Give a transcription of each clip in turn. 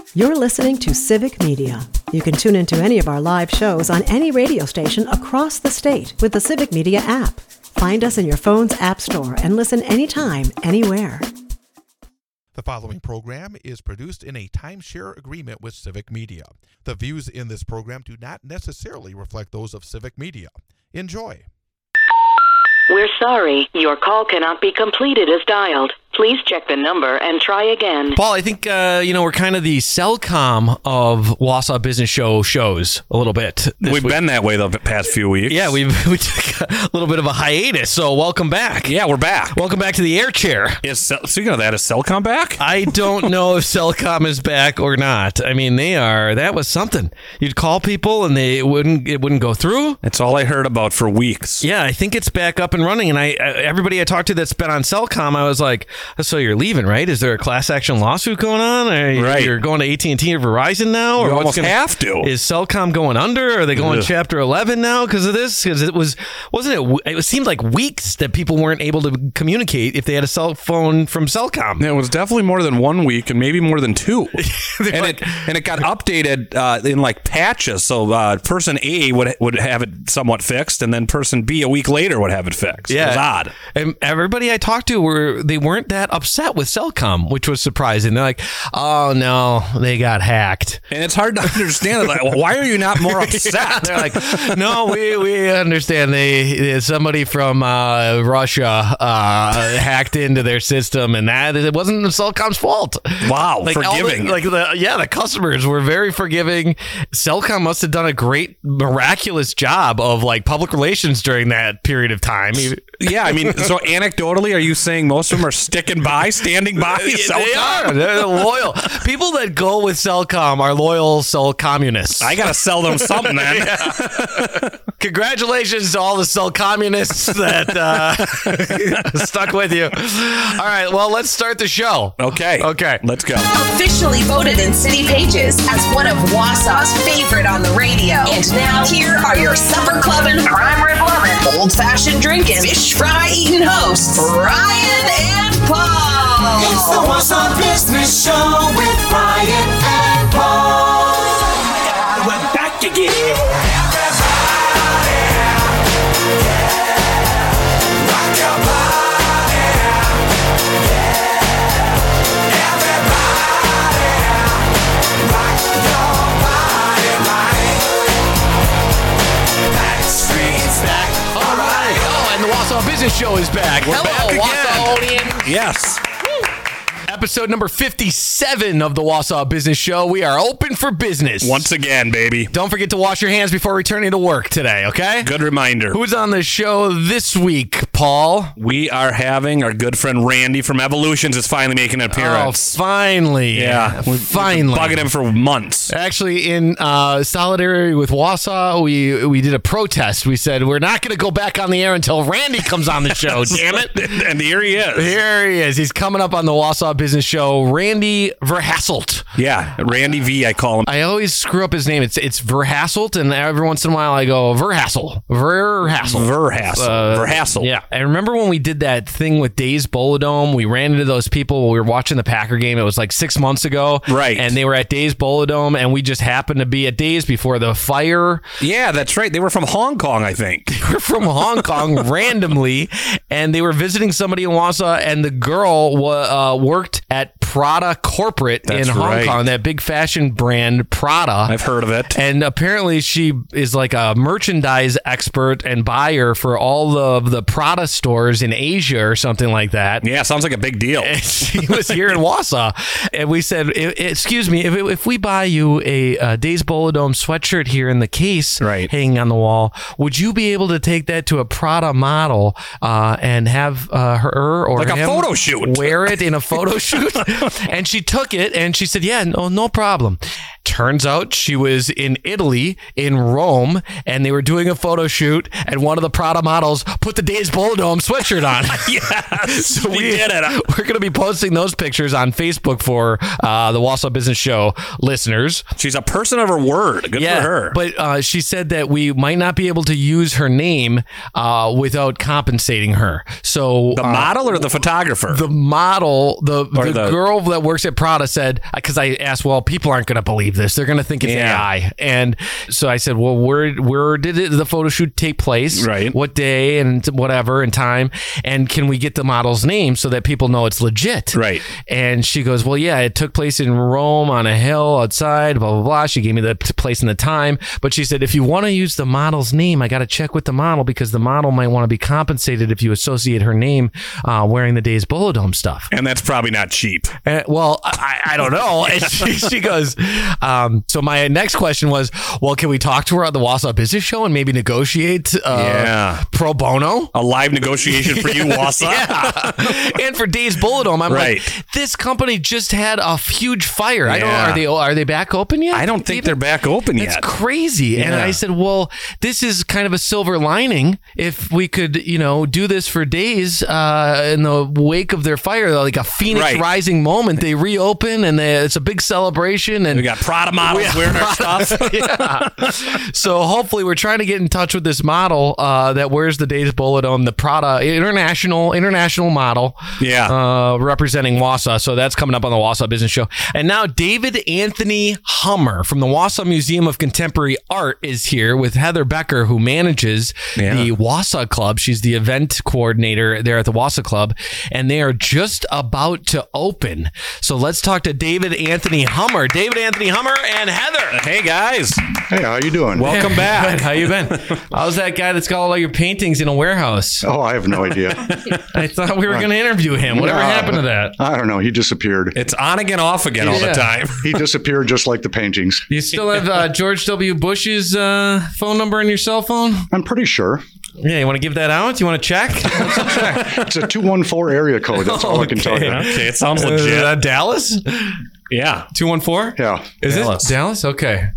You're listening to Civic Media. You can tune into any of our live shows on any radio station across the state with the Civic Media app. Find us in your phone's app store and listen anytime, anywhere. The following program is produced in a timeshare agreement with Civic Media. The views in this program do not necessarily reflect those of Civic Media. Enjoy. We're sorry, your call cannot be completed as dialed. Please check the number and try again. Paul, I think, we're kind of the Cellcom of Wausau Business Show shows a little bit. We've been that way the past few weeks. Yeah, we took a little bit of a hiatus, so welcome back. Yeah, we're back. Welcome back to the air chair. Speaking of that, is Cellcom back? I don't know if Cellcom is back or not. I mean, that was something. You'd call people and it wouldn't go through. That's all I heard about for weeks. Yeah, I think it's back up and running, and everybody I talked to that's been on Cellcom, I was like, so you're leaving, right? Is there a class action lawsuit going on? Or you're going to AT&T or Verizon now? Or you almost have to. Is Cellcom going under? Are they going Chapter 11 now because of this? Because it seemed like weeks that people weren't able to communicate if they had a cell phone from Cellcom. It was definitely more than 1 week and maybe more than 2. and it got updated in like patches. So person A would have it somewhat fixed, and then person B a week later would have it fixed. Yeah. It was odd. And everybody I talked to weren't that upset with Cellcom, which was surprising. They're like, oh no, they got hacked. And it's hard to understand. Like, why are you not more upset? Yeah, they're like, no, we understand. Somebody from Russia hacked into their system, and that it wasn't Cellcom's fault. Wow, forgiving. The customers were very forgiving. Cellcom must have done a great, miraculous job of public relations during that period of time. Yeah, I mean, so anecdotally, are you saying most of them are standing by Cellcom? They are. They're loyal. People that go with Cellcom are loyal Cell communists. I got to sell them something then. Yeah. Congratulations to all the Cell communists that stuck with you. All right, well, let's start the show. Okay. Let's go. Officially voted in City Pages as one of Wausau's favorite on the radio. And now, here are your supper clubbing, prime rib loving, old-fashioned drinking, fish fry eating hosts, Ryan and Paul. It's the Wausau Business Show with Ryan and Paul. God, we're back again. Business Show is back. We're back again. Wausauians. Yes. Episode number 57 of the Wausau Business Show. We are open for business. Once again, baby. Don't forget to wash your hands before returning to work today, okay? Good reminder. Who's on the show this week, Paul? We are having our good friend Randy from Evolutions is finally making an appearance. Oh, finally. Yeah. Finally. We've been bugging him for months. Actually, in solidarity with Wausau, we did a protest. We said, we're not going to go back on the air until Randy comes on the show, damn it. And here he is. Here he is. He's coming up on the Wausau Business Show. Randy Verhasselt. Yeah, Randy V, I call him. I always screw up his name. It's Verhasselt, and every once in a while I go Verhassel. Yeah. I remember when we did that thing with Days Bolodome, we ran into those people when we were watching the Packer game. It was like 6 months ago. Right. And they were at Days Bolodome, and we just happened to be at Days before the fire. Yeah, that's right. They were from Hong Kong, I think. They were from Hong Kong randomly, and they were visiting somebody in Wausau, and the girl worked at Prada Corporate in Hong Kong, that big fashion brand Prada. I've heard of it. And apparently she is like a merchandise expert and buyer for all of the Prada stores in Asia or something like that. Yeah, sounds like a big deal. And she was here in Wausau. And we said, excuse me, if we buy you a Days Bolodome sweatshirt here in the case hanging on the wall, would you be able to take that to a Prada model and have her or like a him photo shoot, wear it in a photo shoot? And she took it and she said, yeah, no problem. Turns out she was in Italy, in Rome, and they were doing a photo shoot, and one of the Prada models put the Days Bolodome sweatshirt on. Yes, So we did it. We're going to be posting those pictures on Facebook for the Wausau Business Show listeners. She's a person of her word. Good for her. But she said that we might not be able to use her name without compensating her. So the model or the photographer? The model, the girl that works at Prada said, because I asked, well, people aren't going to believe this. They're going to think it's AI. And so I said, well, where did the photo shoot take place? Right. What day and whatever and time? And can we get the model's name so that people know it's legit? Right. And she goes, well, yeah, it took place in Rome on a hill outside, blah, blah, blah. She gave me the place and the time. But she said, if you want to use the model's name, I got to check with the model because the model might want to be compensated if you associate her name wearing the Days Bolodome stuff. And that's probably not cheap. Well, I don't know. And she goes, so my next question was, well, can we talk to her on the Wausau Business Show and maybe negotiate pro bono? A live negotiation for you, Wausau? And for Days Bolodome, I'm like, this company just had a huge fire. I don't know, are they back open yet? I don't think they're back open yet. It's crazy. And I said, well, this is kind of a silver lining. If we could, do this for Days in the wake of their fire, like a Phoenix rising moment, they reopen and it's a big celebration. And we got Prada models wearing our stuff. So hopefully we're trying to get in touch with this model that wears the Days Bolodome, the Prada international model, representing Wausau. So that's coming up on the Wausau Business Show. And now David Anthony Hummer from the Wausau Museum of Contemporary Art is here with Heather Becker, who manages the Wausau Club. She's the event coordinator there at the Wausau Club, and they are just about to open. So let's talk to David Anthony Hummer. David Anthony Hummer and Heather. Hey, guys. Hey, how you doing? Welcome back. Good. How you been? How's that guy that's got all your paintings in a warehouse? Oh, I have no idea. I thought we were going to interview him. Whatever happened to that? I don't know. He disappeared. It's on again, off again all the time. He disappeared just like the paintings. You still have George W. Bush's phone number in your cell phone? I'm pretty sure. Yeah, you want to give that out? You want to check? It's a 214 area code. That's all I can tell you. Okay, it sounds legit. Dallas? Yeah. 214? Yeah. Is Dallas. it Dallas? Okay.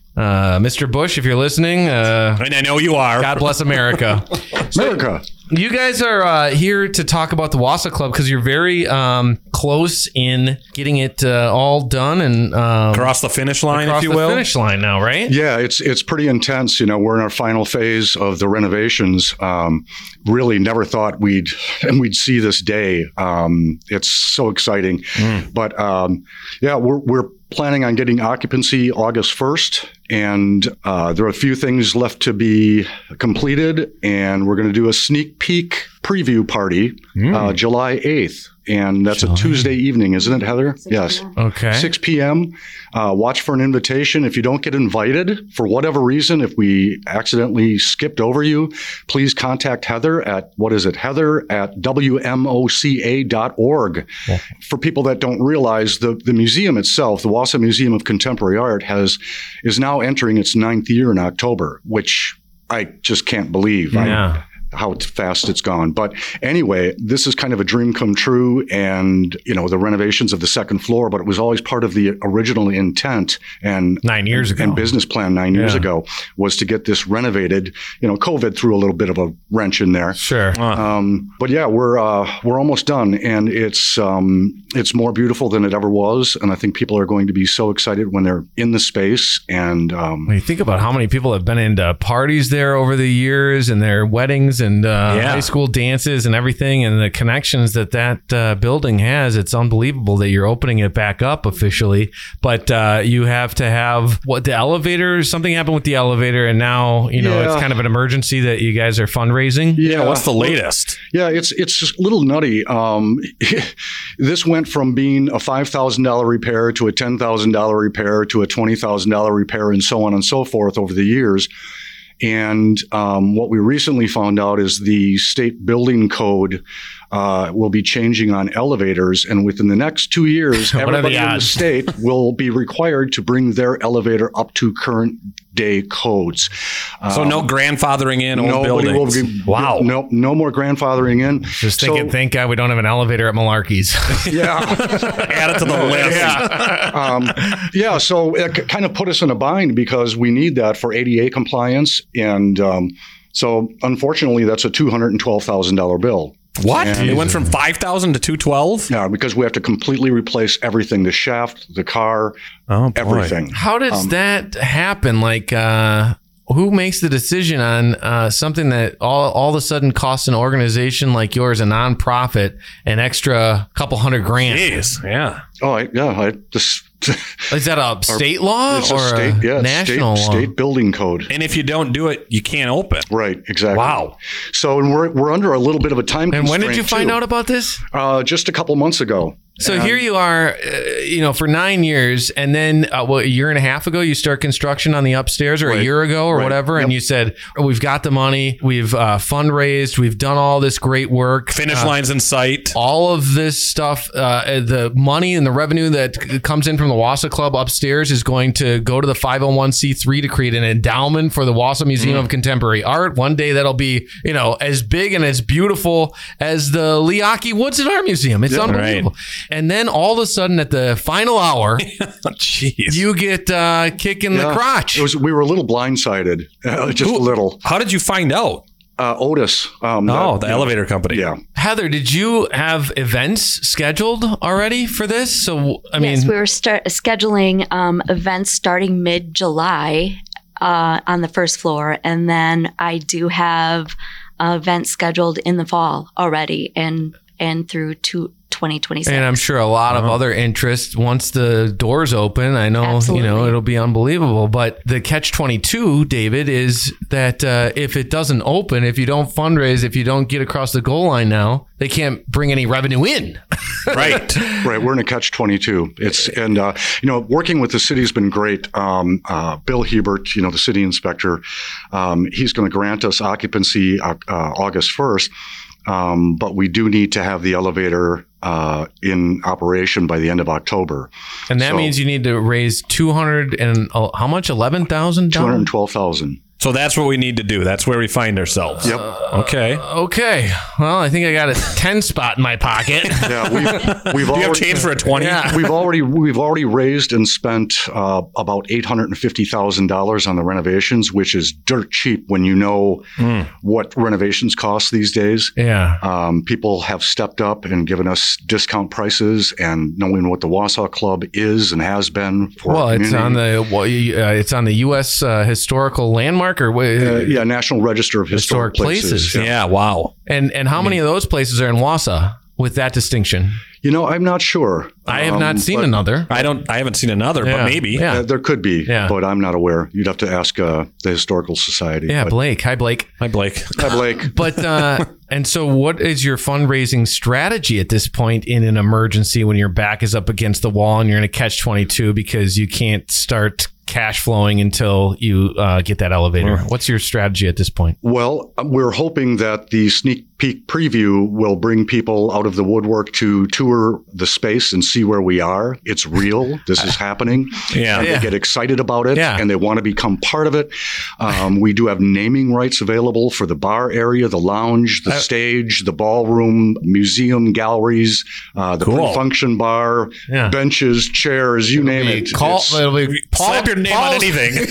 Mr. Bush, if you're listening, and I know you are. God bless America. America. You guys are here to talk about the Wausau Club because you're very close in getting it all done and across the finish line, if you will. Across the finish line now, right? Yeah, it's pretty intense. We're in our final phase of the renovations. Really never thought we'd see this day. It's so exciting. But we're planning on getting occupancy August 1st. And there are a few things left to be completed. And we're going to do a sneak peek preview party July 8th. And that's a Tuesday evening, isn't it, Heather? Yes. Okay. 6 p.m. Watch for an invitation. If you don't get invited, for whatever reason, if we accidentally skipped over you, please contact Heather at, Heather@WMOCA.org. Yeah. For people that don't realize, the museum itself, the Wausau Museum of Contemporary Art, is now entering its 9th year in October, which I just can't believe. Yeah. How fast it's gone. But anyway, this is kind of a dream come true, and the renovations of the second floor, but it was always part of the original intent and 9 years ago and business plan 9 years ago was to get this renovated. COVID threw a little bit of a wrench in there. Sure. But yeah, we're almost done, and it's more beautiful than it ever was, and I think people are going to be so excited when they're in the space. And when you think about how many people have been into parties there over the years and their weddings and high school dances and everything, and the connections that building has, it's unbelievable that you're opening it back up officially. But you have to have the elevator. Something happened with the elevator, and now it's kind of an emergency that you guys are fundraising. Yeah, what's the latest? Yeah, it's just a little nutty. This went from being a $5,000 repair to a $10,000 repair to a $20,000 repair, and so on and so forth over the years. And what we recently found out is the state building code will be changing on elevators. And within the next 2 years, everybody in the state will be required to bring their elevator up to current day codes. So no grandfathering in old Nobody will buildings. wow. No more grandfathering in. Just thinking, thank God we don't have an elevator at Malarkey's. Yeah. Add it to the list. Yeah. So it kind of put us in a bind because we need that for ADA compliance. And so unfortunately, that's a $212,000 bill. What? And It went from 5,000 to 212? Yeah, because we have to completely replace everything, the shaft, the car, everything. How does that happen? Like, who makes the decision on something that all of a sudden costs an organization like yours, a nonprofit, an extra couple $100,000? Jeez, yeah. Is that a state law It's or a state, national law? state building code. And if you don't do it, you can't open. Right, exactly. Wow. So we're under a little bit of a time And when constraint, did you find too. out about this? Just a couple months ago. So here you are, for 9 years, and then a year and a half ago, you start construction on the upstairs, or a year ago, or whatever, and you said, we've got the money, we've fundraised, we've done all this great work. Finish lines in sight. All of this stuff, the money and the revenue that comes in from the Wausau Club upstairs is going to go to the 501c3 to create an endowment for the Wausau Museum of Contemporary Art. One day that'll be, as big and as beautiful as the Leakey Woodson Art Museum. It's unbelievable. Right. And then all of a sudden at the final hour, you get kick in the crotch. We were a little blindsided, just a little. How did you find out? Otis. The elevator company. Yeah. Heather, did you have events scheduled already for this? So, yes, we were scheduling events starting mid-July on the first floor. And then I do have events scheduled in the fall already and through 2026. And I'm sure a lot of other interest once the doors open. I know, Absolutely. It'll be unbelievable. But the catch-22, David, is that if it doesn't open, if you don't fundraise, if you don't get across the goal line now, they can't bring any revenue in. Right. Right. We're in a catch-22. Working with the city has been great. Bill Hebert, the city inspector, he's going to grant us occupancy August 1st. But we do need to have the elevator in operation by the end of October. And that means you need to raise how much? $11,000? $212,000. So that's what we need to do. That's where we find ourselves. Yep. Okay. Well, I think I got a 10 spot in my pocket. Yeah, we've Do you have change for a 20? Yeah. We've already raised and spent about $850,000 on the renovations, which is dirt cheap when you know what renovations cost these days. Yeah. People have stepped up and given us discount prices, and knowing what the Wausau Club is and has been for our community. It's on the U.S. Historical Landmark. National Register of Historic Places. Yeah, wow. And how many of those places are in Wausau with that distinction? I'm not sure. I have not seen another. I haven't seen another, but maybe. Yeah. There could be, but I'm not aware. You'd have to ask the Historical Society. Yeah, Blake. Hi, Blake. Hi, Blake. Hi, Blake. But, and so what is your fundraising strategy at this point in an emergency when your back is up against the wall and you're in a catch-22 because you can't start cash flowing until you get that elevator? What's your strategy at this point? Well, we're hoping that the sneak peek preview will bring people out of the woodwork to tour the space and see where we are. It's real. This is happening. Yeah. And they get excited about it and they want to become part of it. We do have naming rights available for the bar area, the lounge, the stage, the ballroom, museum, galleries, the pre-function bar, benches, chairs, you name it. It'll be Slap your name on anything.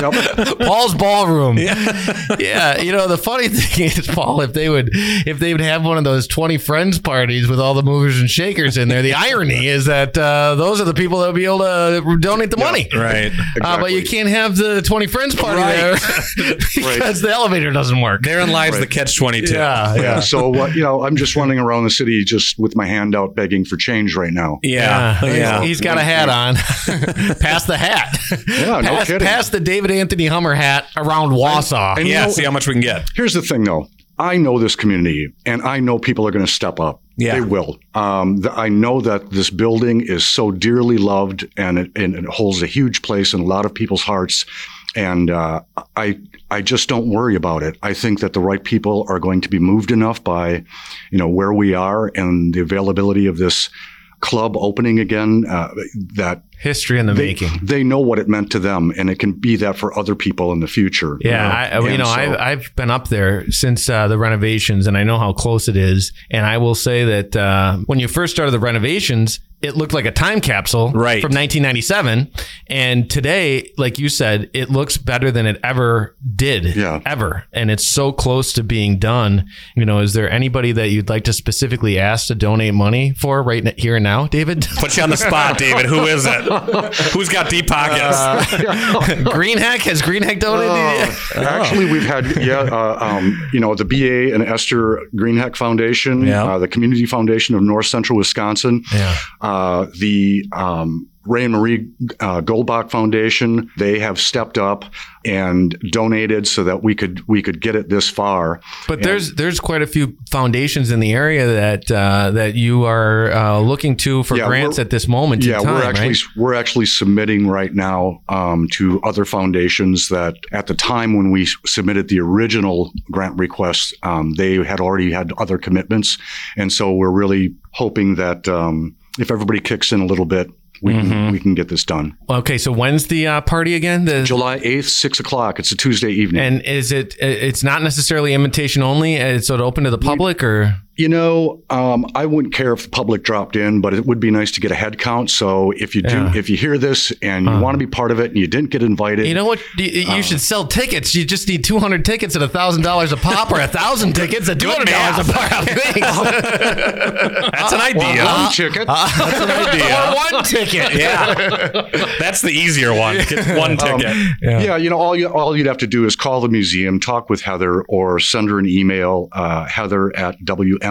Paul's Ballroom. Yeah. The funny thing is, Paul, if they would have one of those 20 friends parties with all the movers and shakers in there, the irony is that those are the people that will be able to donate the money. Right. Exactly. But you can't have the 20 friends party there because the elevator doesn't work. Therein lies the catch-22. Yeah. So, I'm just running around the city just with my hand out begging for change right now. Yeah. He's got a hat on. Pass the hat. Yeah, no kidding. Pass the David Anthony Hummer hat around Wausau. And see how much we can get. Here's the thing, though. I know this community, and I know people are going to step up. Yeah. They will. I know that this building is so dearly loved, and it holds a huge place in a lot of people's hearts. And I just don't worry about it. I think that the right people are going to be moved enough by, where we are and the availability of this club opening again, that history in the making. They know what it meant to them, and it can be that for other people in the future. Yeah, I've been up there since the renovations, and I know how close it is. And I will say that when you first started the renovations, it looked like a time capsule from 1997. And today, like you said, it looks better than it ever did, ever. And it's so close to being done. You know, is there anybody that you'd like to specifically ask to donate money for right here and now, David? Put you on the spot, David. Who is it? Who's got deep pockets? Greenhack? Has Greenhack donated? Actually, we've had, the BA and Esther Greenhack Foundation, the Community Foundation of North Central Wisconsin. The Ray and Marie Goldbach Foundation, they have stepped up and donated so that we could get it this far. But there's quite a few foundations in the area that you are looking to for grants at this moment in time. We're actually submitting right now to other foundations that at the time when we submitted the original grant request, they had already had other commitments, and so we're really hoping that if everybody kicks in a little bit, we can get this done. Okay, so when's the party again? July 8th, 6 o'clock. It's a Tuesday evening. And it's not necessarily invitation only? So it's open to the public or? I wouldn't care if the public dropped in, but it would be nice to get a head count. So if you hear this and you want to be part of it and you didn't get invited. You know what? You should sell tickets. You just need 200 tickets at $1,000 a pop or 1,000 tickets at $200 a pop. That's an idea. One ticket. That's an idea. Or one ticket. Yeah. That's the easier one. Get one ticket. All you'd have to do is call the museum, talk with Heather, or send her an email, Heather at WMOCA.org,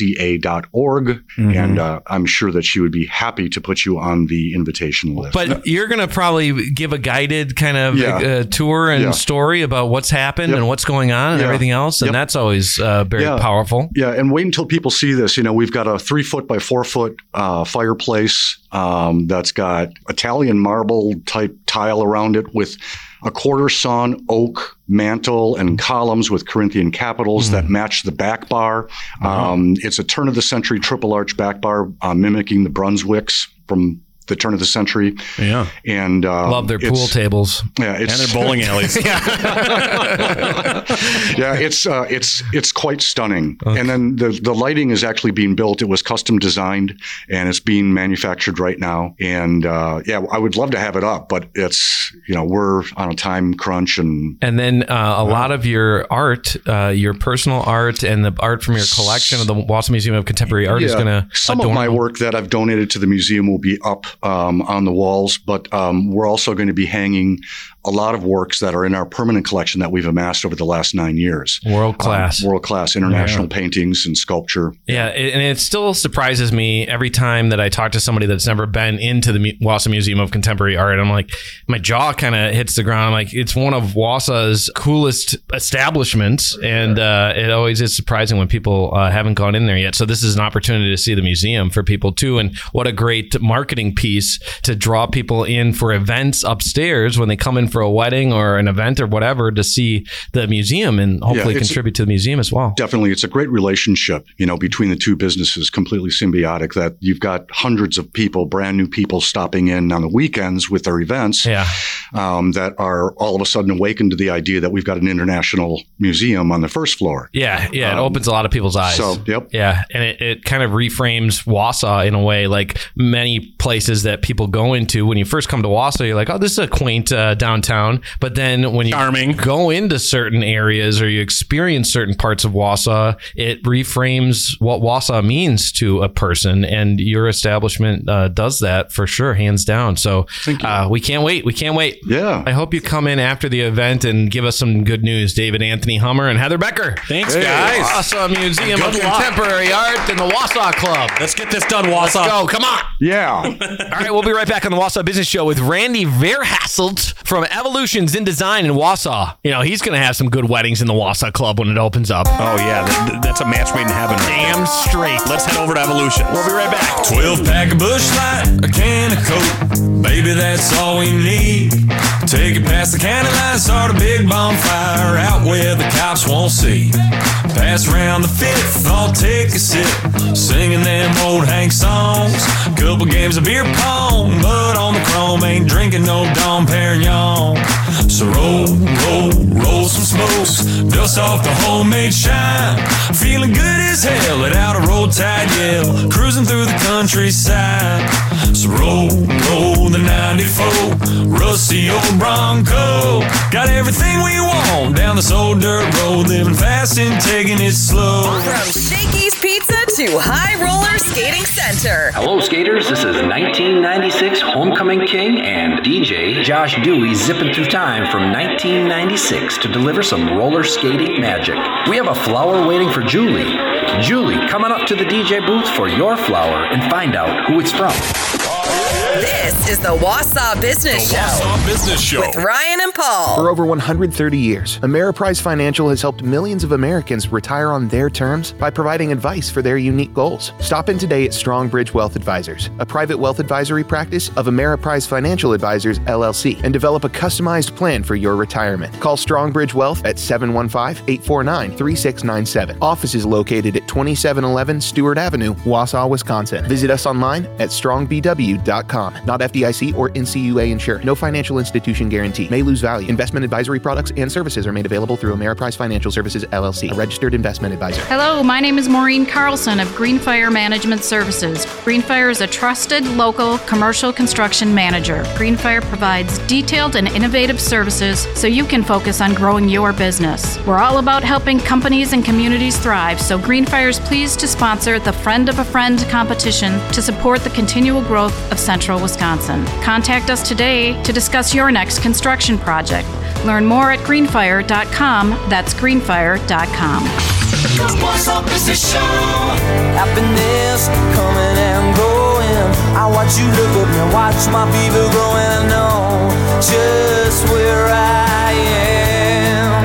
and I'm sure that she would be happy to put you on the invitation list. But you're going to probably give a guided kind of tour and story about what's happened and what's going on and everything else, and that's always very powerful. Yeah, and wait until people see this. We've got a 3-foot by 4-foot fireplace that's got Italian marble type tile around it with a quarter sawn oak mantle and columns with Corinthian capitals that match the back bar. It's a turn of the century triple arch back bar mimicking the Brunswicks from the turn of the century. Yeah. And love their pool tables. Yeah, and their bowling alleys. It's quite stunning. Okay. And then the lighting is actually being built. It was custom designed and it's being manufactured right now. And I would love to have it up, but it's we're on a time crunch and then a lot of your art, your personal art and the art from your collection of the Wausau Museum of Contemporary Art is going to some of my work that I've donated to the museum will be up on the walls, but we're also going to be hanging a lot of works that are in our permanent collection that we've amassed over the last 9 years. World class international paintings and sculpture. Yeah, and it still surprises me every time that I talk to somebody that's never been into the Wausau Museum of Contemporary Art. I'm like, my jaw kind of hits the ground. I'm like, it's one of Wausau's coolest establishments, and it always is surprising when people haven't gone in there yet. So this is an opportunity to see the museum for people too, and what a great marketing piece to draw people in for events upstairs when they come in for a wedding or an event or whatever to see the museum and hopefully contribute to the museum as well. Definitely. It's a great relationship, between the two businesses, completely symbiotic, that you've got hundreds of people, brand new people stopping in on the weekends with their events that are all of a sudden awakened to the idea that we've got an international museum on the first floor. Yeah. It opens a lot of people's eyes. Yeah. And it kind of reframes Wausau in a way, like many places that people go into. When you first come to Wausau, you're like, oh, this is a quaint downtown. But then when you go into certain areas or you experience certain parts of Wausau, it reframes what Wausau means to a person. And your establishment does that for sure, hands down. So we can't wait. Yeah. I hope you come in after the event and give us some good news. David Anthony Hummer and Heather Becker. Thanks, guys. Wausau Museum of Contemporary Art and the Wausau Club. Let's get this done, Wausau. Let's go. Come on. Yeah. All right, we'll be right back on the Wausau Business Show with Randy Verhasselt from Evolutions in Design in Wausau. He's going to have some good weddings in the Wausau Club when it opens up. Oh, yeah. That's a match made in heaven. Damn straight. Let's head over to Evolution. We'll be right back. 12-pack of Busch Light, a can of Coke. Baby, that's all we need Take it past the county line, start a big bonfire out where the cops won't see. Pass around the fifth, all take a sip, singing them old Hank songs. Couple games of beer pong, but on the chrome, ain't drinking no Dom Perignon. So roll some smokes, dust off the homemade shine. Feeling good as hell, let out a roll tide yell, cruising through the countryside. So roll the 94, rusty old Bronco. Got everything we want down this old dirt road, living fast and taking it slow. From Shakey's Pizza to High Roller Skating Center. Hello, skaters. This is 1996 Homecoming King and DJ Josh Dewey zipping through time from 1996 to deliver some roller skating magic. We have a flower waiting for Julie. Julie, coming up to the DJ booth for your flower and find out who it's from. This is the Wausau Business Show with Ryan and Paul. For over 130 years, Ameriprise Financial has helped millions of Americans retire on their terms by providing advice for their unique goals. Stop in today at Strongbridge Wealth Advisors, a private wealth advisory practice of Ameriprise Financial Advisors, LLC, and develop a customized plan for your retirement. Call Strongbridge Wealth at 715-849-3697. Office is located at 2711 Stewart Avenue, Wausau, Wisconsin. Visit us online at strongbw.com. Not FDIC or NCUA insured. No financial institution guarantee. May lose value. Investment advisory products and services are made available through Ameriprise Financial Services, LLC, a registered investment advisor. Hello, my name is Maureen Carlson of Greenfire Management Services. Greenfire is a trusted local commercial construction manager. Greenfire provides detailed and innovative services so you can focus on growing your business. We're all about helping companies and communities thrive, so Greenfire is pleased to sponsor the Friend of a Friend competition to support the continual growth of Central Wisconsin. Contact us today to discuss your next construction project. Learn more at greenfire.com. That's greenfire.com. Wausau Business Show. Happiness coming and going. I watch you look up and watch my fever growing. I know just where I am.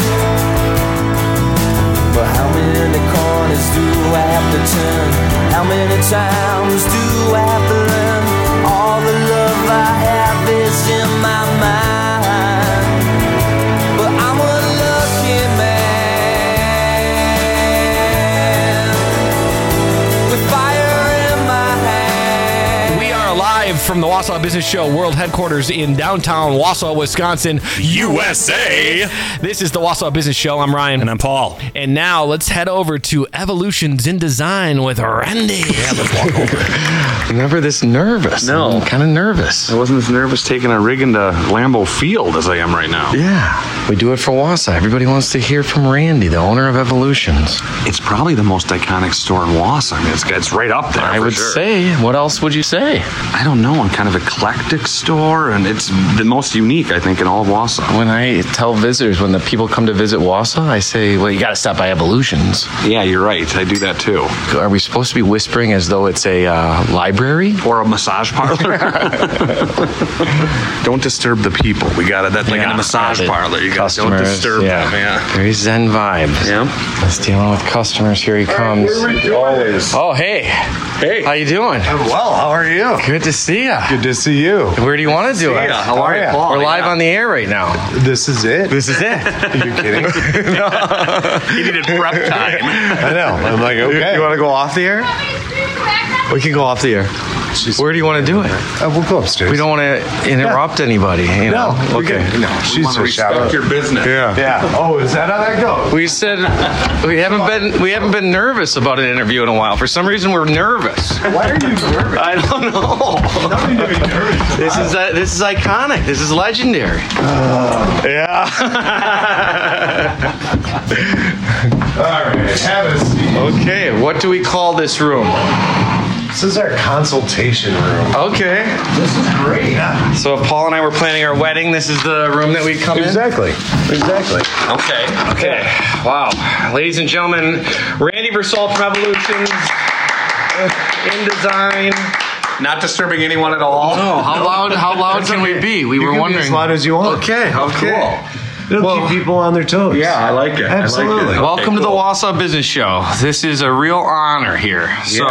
But how many corners do I have to turn? How many times do I have to learn? All the love I have is in my mind. But I'm a lucky man with fire in my hand. We are live from the Wausau Business Show World Headquarters in downtown Wausau, Wisconsin, USA. This is the Wausau Business Show. I'm Ryan. And I'm Paul. And now let's head over to Evolutions in Design with Randy. Yeah, let's walk over. Never this nervous. No. I'm kind of nervous. I wasn't as nervous taking a rig into Lambeau Field as I am right now. Yeah. We do it for Wausau. Everybody wants to hear from Randy, the owner of Evolutions. It's probably the most iconic store in Wausau. I mean, it's right up there. I would say. What else would you say? I don't know. I'm kind of eclectic store, and it's the most unique, I think, in all of Wausau. When I tell visitors, when the people come to visit Wausau, I say, well, you got to stop by Evolutions. Yeah, you're right. I do that too. Are we supposed to be whispering as though it's a library? Or a massage parlor? Don't disturb the people. We got it. That's like in a massage parlor. You got don't disturb them. Yeah. Very zen vibes. Yeah. Let's dealing with customers. Here he comes. Always. Oh, hey. Hey. How you doing? I'm well. How are you? Good to see you. Good to see you. Where do you want to do it? How are you, Paul? We're live on the air right now. This is it. This is it. Are you kidding? No. He needed prep time. I know. I'm like, okay. You want to go off the air? We can go off the air. Where do you want to do it? We'll go upstairs. We don't want to interrupt anybody. You know? No. Okay. No. She's just respect your business. Yeah. Oh, is that how that goes? We said we haven't been nervous about an interview in a while. For some reason, we're nervous. Why are you nervous? I don't know. Nothing to be nervous. This is iconic. This is legendary. Yeah. All right. Have a seat. Okay. What do we call this room? This is our consultation room. Okay. This is great. Yeah. So if Paul and I were planning our wedding, this is the room that we come Exactly. Okay. Wow. Ladies and gentlemen, Randy Versalt from Evolutions in Design. Not disturbing anyone at all. No. How loud can we be? We were wondering. Be as loud as you want. Okay. Cool. It'll keep people on their toes. Yeah, I like it. Absolutely. Welcome to the Wausau Business Show. This is a real honor here. So,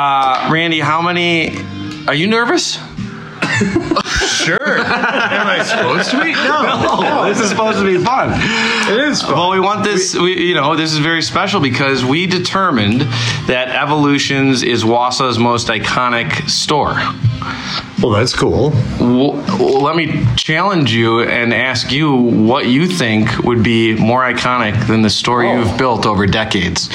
Randy, are you nervous? Sure. Am I supposed to be? No, this is supposed to be fun. It is fun. Well, we want this, this is very special because we determined that Evolutions is Wausa's most iconic store. Well, that's cool. Well, let me challenge you and ask you what you think would be more iconic than the store you've built over decades.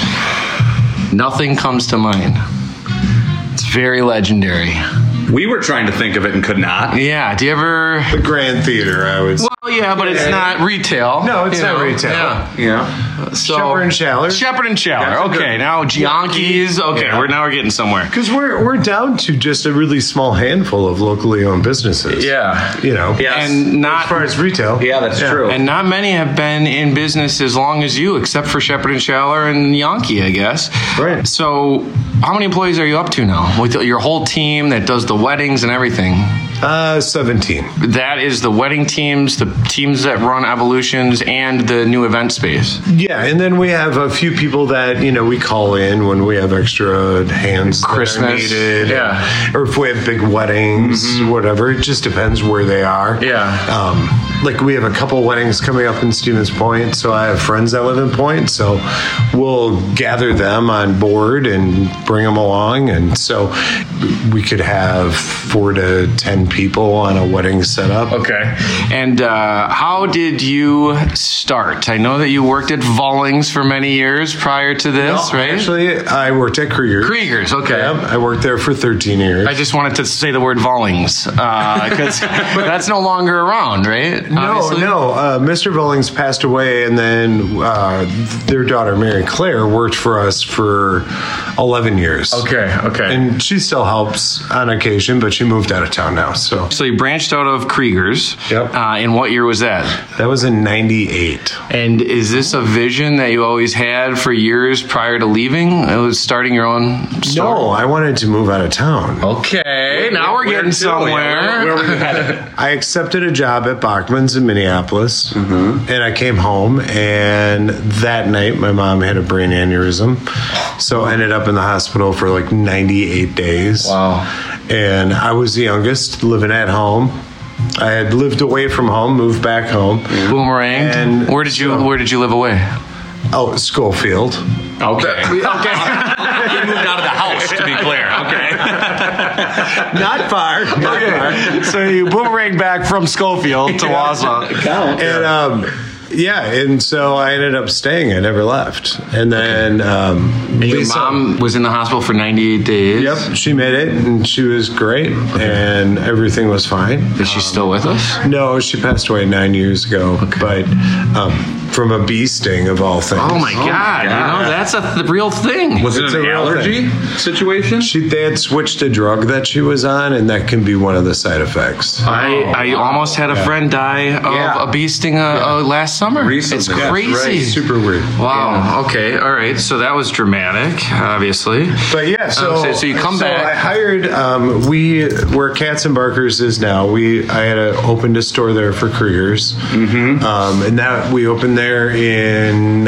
Nothing comes to mind. It's very legendary. We were trying to think of it and could not. Yeah. Do you ever... The Grand Theater, I would say. Well, yeah, but it's not retail. No, it's not retail. Yeah. So, Shepherd and Shaller. Shepherd and Shaller. Okay, now Gianki's. Okay, we're getting somewhere. Because we're down to just a really small handful of locally owned businesses. Yeah. Yes. And not as far as retail. Yeah, that's true. And not many have been in business as long as you, except for Shepherd and Shaller and Yankee, I guess. Right. So, how many employees are you up to now with your whole team that does the weddings and everything? 17. That is the wedding teams, the teams that run Evolutions, and the new event space. Yeah, and then we have a few people that, we call in when we have extra hands Christmas, that are needed. yeah. Or if we have big weddings, whatever. It just depends where they are. Yeah. Like we have a couple weddings coming up in Stevens Point, so I have friends that live in Point, so we'll gather them on board and bring them along, and so we could have 4 to 10 people on a wedding setup. Okay. And how did you start? I know that you worked at Vollings for many years prior to this, right? Actually, I worked at Krieger's. Krieger's, okay. Yeah, I worked there for 13 years. I just wanted to say the word Vollings because that's no longer around, right? No. Mr. Vollings passed away, and then their daughter, Mary Claire, worked for us for 11 years. Okay. And she still helps on occasion, but she moved out of town now. So you branched out of Krieger's. Yep. And what year was that? That was in 98. And is this a vision that you always had for years prior to leaving? It was starting your own store? No, I wanted to move out of town. Okay, now we're getting somewhere. Where were you headed? I accepted a job at Bachman's in Minneapolis, and I came home, and that night my mom had a brain aneurysm, so I ended up in the hospital for like 98 days. Wow. And I was the youngest, living at home. I had lived away from home, moved back home. Boomeranged? And where did you live away? Oh, Schofield. Okay. You moved out of the house, to be clear. Okay. Not far. So you boomeranged back from Schofield to Wausa. And so I ended up staying. I never left. And then your mom was in the hospital for 98 days. Yep, she made it, and she was great, and everything was fine. Is she still with us? No, she passed away 9 years ago, but from a bee sting of all things. Oh my God! That's a real thing. Was it an allergy situation? They had switched a drug that she was on, and that can be one of the side effects. I almost had a friend die of a bee sting last summer. Recently. It's crazy. Right. Super weird. Wow. Okay. All right. So that was dramatic, obviously. But yeah, so you come back. I hired. Where Katz and Barker's is now. I had opened a store there for Krieger's, and that we opened there in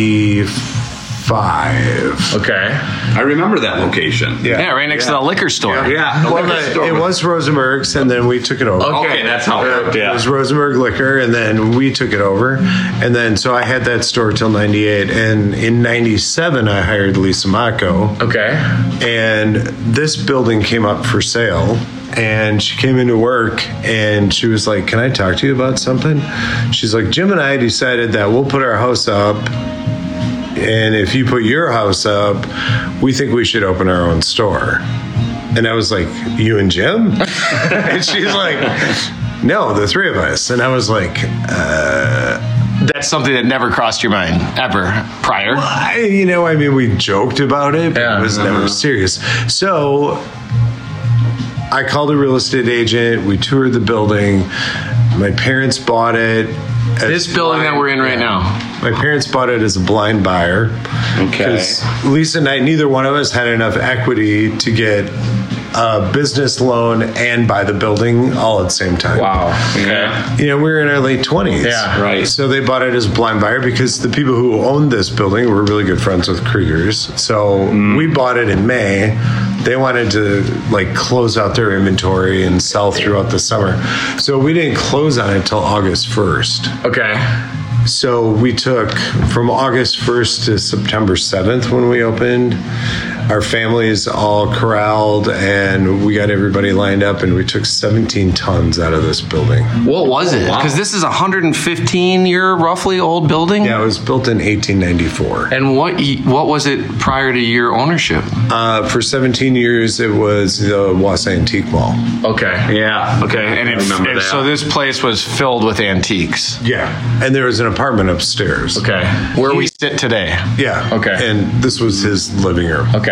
95. Okay. I remember that location. Yeah, right next to the liquor store. It was Rosenberg's, and then we took it over. Okay, that's how it worked. It was Rosenberg Liquor, and then we took it over. And then, so I had that store till 98. And in 97, I hired Lisa Mako. Okay. And this building came up for sale. And she came into work, and she was like, "Can I talk to you about something?" She's like, "Jim and I decided that we'll put our house up. And if you put your house up, we think we should open our own store." And I was like, "You and Jim?" And she's like, "No, the three of us." And I was like, That's something that never crossed your mind, ever, prior? Well, we joked about it, but it was never serious. So I called a real estate agent. We toured the building. My parents bought it. This building that we're in right now. My parents bought it as a blind buyer. Okay. Because Lisa and I, neither one of us had enough equity to get a business loan and buy the building all at the same time. Wow. Okay. We were in our late 20s. Yeah, right. So they bought it as a blind buyer because the people who owned this building were really good friends with Krieger's. So we bought it in May. they wanted to like close out their inventory and sell throughout the summer. So we didn't close on it until August 1st. Okay. So we took from August 1st to September 7th when we opened. Our families all corralled and we got everybody lined up and we took 17 tons out of this building. What was it? Because this is a 115-year roughly old building? Yeah, it was built in 1894. And what was it prior to your ownership? For 17 years, it was the Wausau Antique Mall. Okay. Yeah. Okay. And so this place was filled with antiques. Yeah. And there was an apartment upstairs. Okay. Where we sit today. Yeah. Okay. And this was his living room. Okay.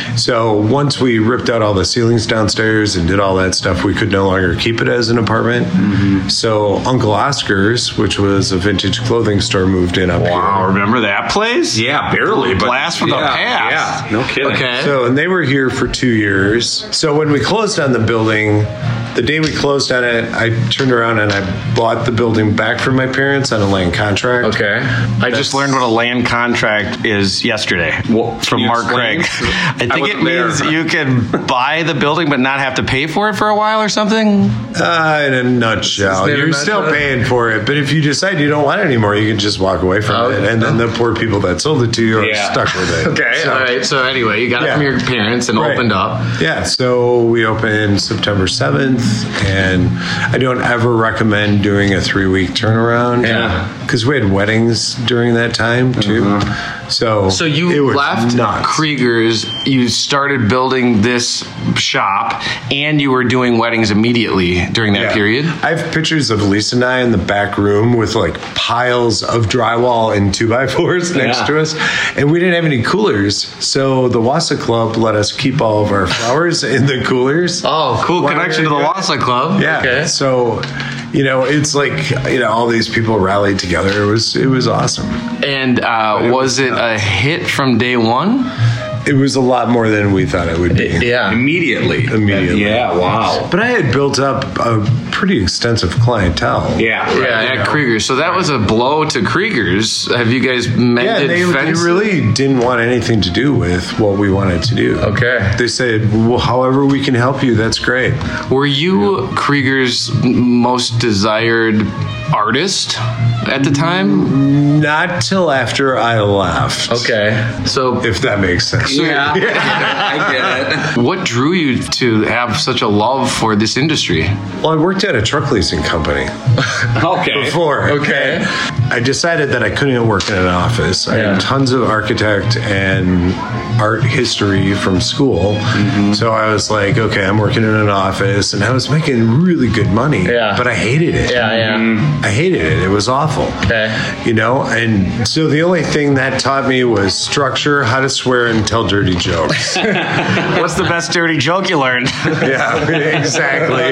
So once we ripped out all the ceilings downstairs and did all that stuff, we could no longer keep it as an apartment. Mm-hmm. So Uncle Oscar's, which was a vintage clothing store, moved in up here. Wow, remember that place? Yeah, barely. But Blast from the past. Yeah, no kidding. Okay. So, and they were here for 2 years. So when we closed on the building, the day we closed on it, I turned around and I bought the building back from my parents on a land contract. Okay. I just learned what a land contract is yesterday from Mark Craig. I think it means you can buy the building but not have to pay for it for a while or something. In a nutshell, you're still paying for it, but if you decide you don't want it anymore, you can just walk away from it, and then the poor people that sold it to you are stuck with it. Okay, all right. So anyway, you got it from your parents and opened up. Yeah, so we opened September 7th, and I don't ever recommend doing a 3-week turnaround. Yeah. Because we had weddings during that time too. Mm-hmm. So you left Krieger's, you started building this shop, and you were doing weddings immediately during that period? I have pictures of Lisa and I in the back room with like piles of drywall and 2x4s next to us. And we didn't have any coolers. So the Wausau Club let us keep all of our flowers in the coolers. Oh, cool connection to the Wausau Club. Yeah. Okay. So, it's like, all these people rallied together. It was awesome. And was it a hit from day one? It was a lot more than we thought it would be. Yeah. Immediately. Yeah, wow. But I had built up a pretty extensive clientele. Yeah. At Krieger's. So that was a blow to Krieger's. Have you guys mended they fences? really didn't want anything to do with what we wanted to do. Okay. They said, well, however we can help you, that's great. Were you Krieger's most desired artist at the time? Not till after I left. Okay. So if that makes sense. Yeah. I get it. What drew you to have such a love for this industry? Well, I worked at a truck leasing company. Okay. Before. Okay. I decided that I couldn't work in an office. I had tons of architect and art history from school. Mm-hmm. So I was like, okay, I'm working in an office, and I was making really good money. Yeah. But I hated it. I hated it. It was awful. Okay. And so the only thing that taught me was structure, how to swear and tell dirty jokes. What's the best dirty joke you learned? Yeah, exactly.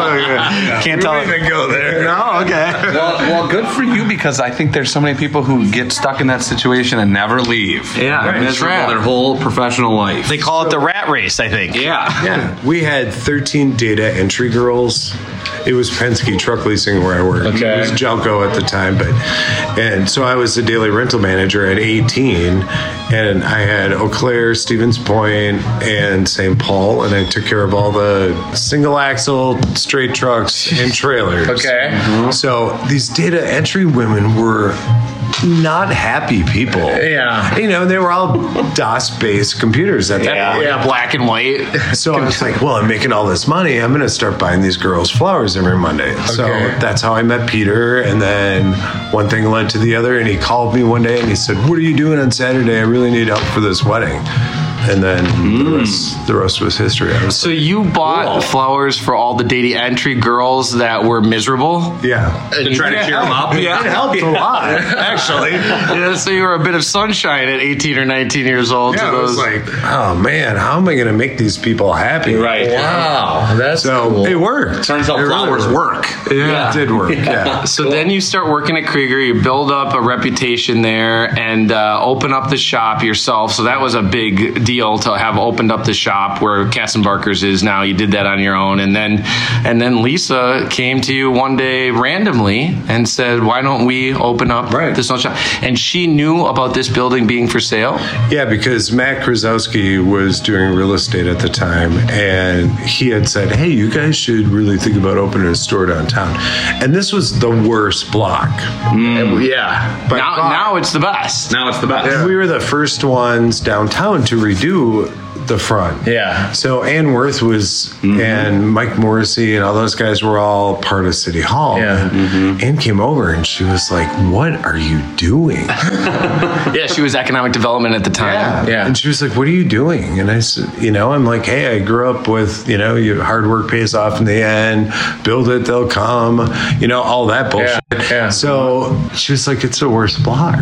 Can't tell. Even go there. No, okay. Well, good for you, because I think there's so many people who get stuck in that situation and never leave. Yeah, they're miserable their whole professional life. They call it the rat race, I think. Yeah. We had 13 data entry girls. It was Penske Truck Leasing where I worked. Okay. It was Jelco at the time, and so I was the daily rental manager at 18, and I had Eau Claire, Stevens Point, and St. Paul, and I took care of all the single axle, straight trucks, and trailers. Okay. Mm-hmm. So these data entry women were not happy people. Yeah. They were all DOS-based computers at that point. Yeah, black and white. So I was like, well, I'm making all this money. I'm going to start buying these girls flowers every Monday. Okay. So that's how I met Peter. And then one thing led to the other. And he called me one day and he said, what are you doing on Saturday? I really need help for this wedding. And then the rest was history. So you bought flowers for all the data entry girls that were miserable? Yeah. To try to cheer them up? Yeah. It helped a lot, actually. Yeah, so you were a bit of sunshine at 18 or 19 years old. Yeah, to those. I was like, oh man, how am I going to make these people happy? Right. Wow. That's cool. It worked. Turns out flowers work. Yeah, it did work. Yeah. So then you start working at Krieger, you build up a reputation there, and open up the shop yourself. So that was a big deal to have opened up the shop where Kassenbarker's is now. You did that on your own, and then Lisa came to you one day randomly and said, "Why don't we open up this shop. And she knew about this building being for sale? Yeah, because Matt Krasowski was doing real estate at the time, and he had said, hey, you guys should really think about opening a store downtown. And this was the worst block. Yeah. Now it's the best. Now it's the best. And we were the first ones downtown to redo the front. Yeah. So Ann Worth was, and Mike Morrissey and all those guys were all part of City Hall. Yeah. And Ann came over and she was like, what are you doing? Yeah, she was economic development at the time. Yeah. And she was like, what are you doing? And I said, I'm like, hey, I grew up with, hard work pays off in the end, build it, they'll come, all that bullshit. Yeah. So she was like, it's the worst block.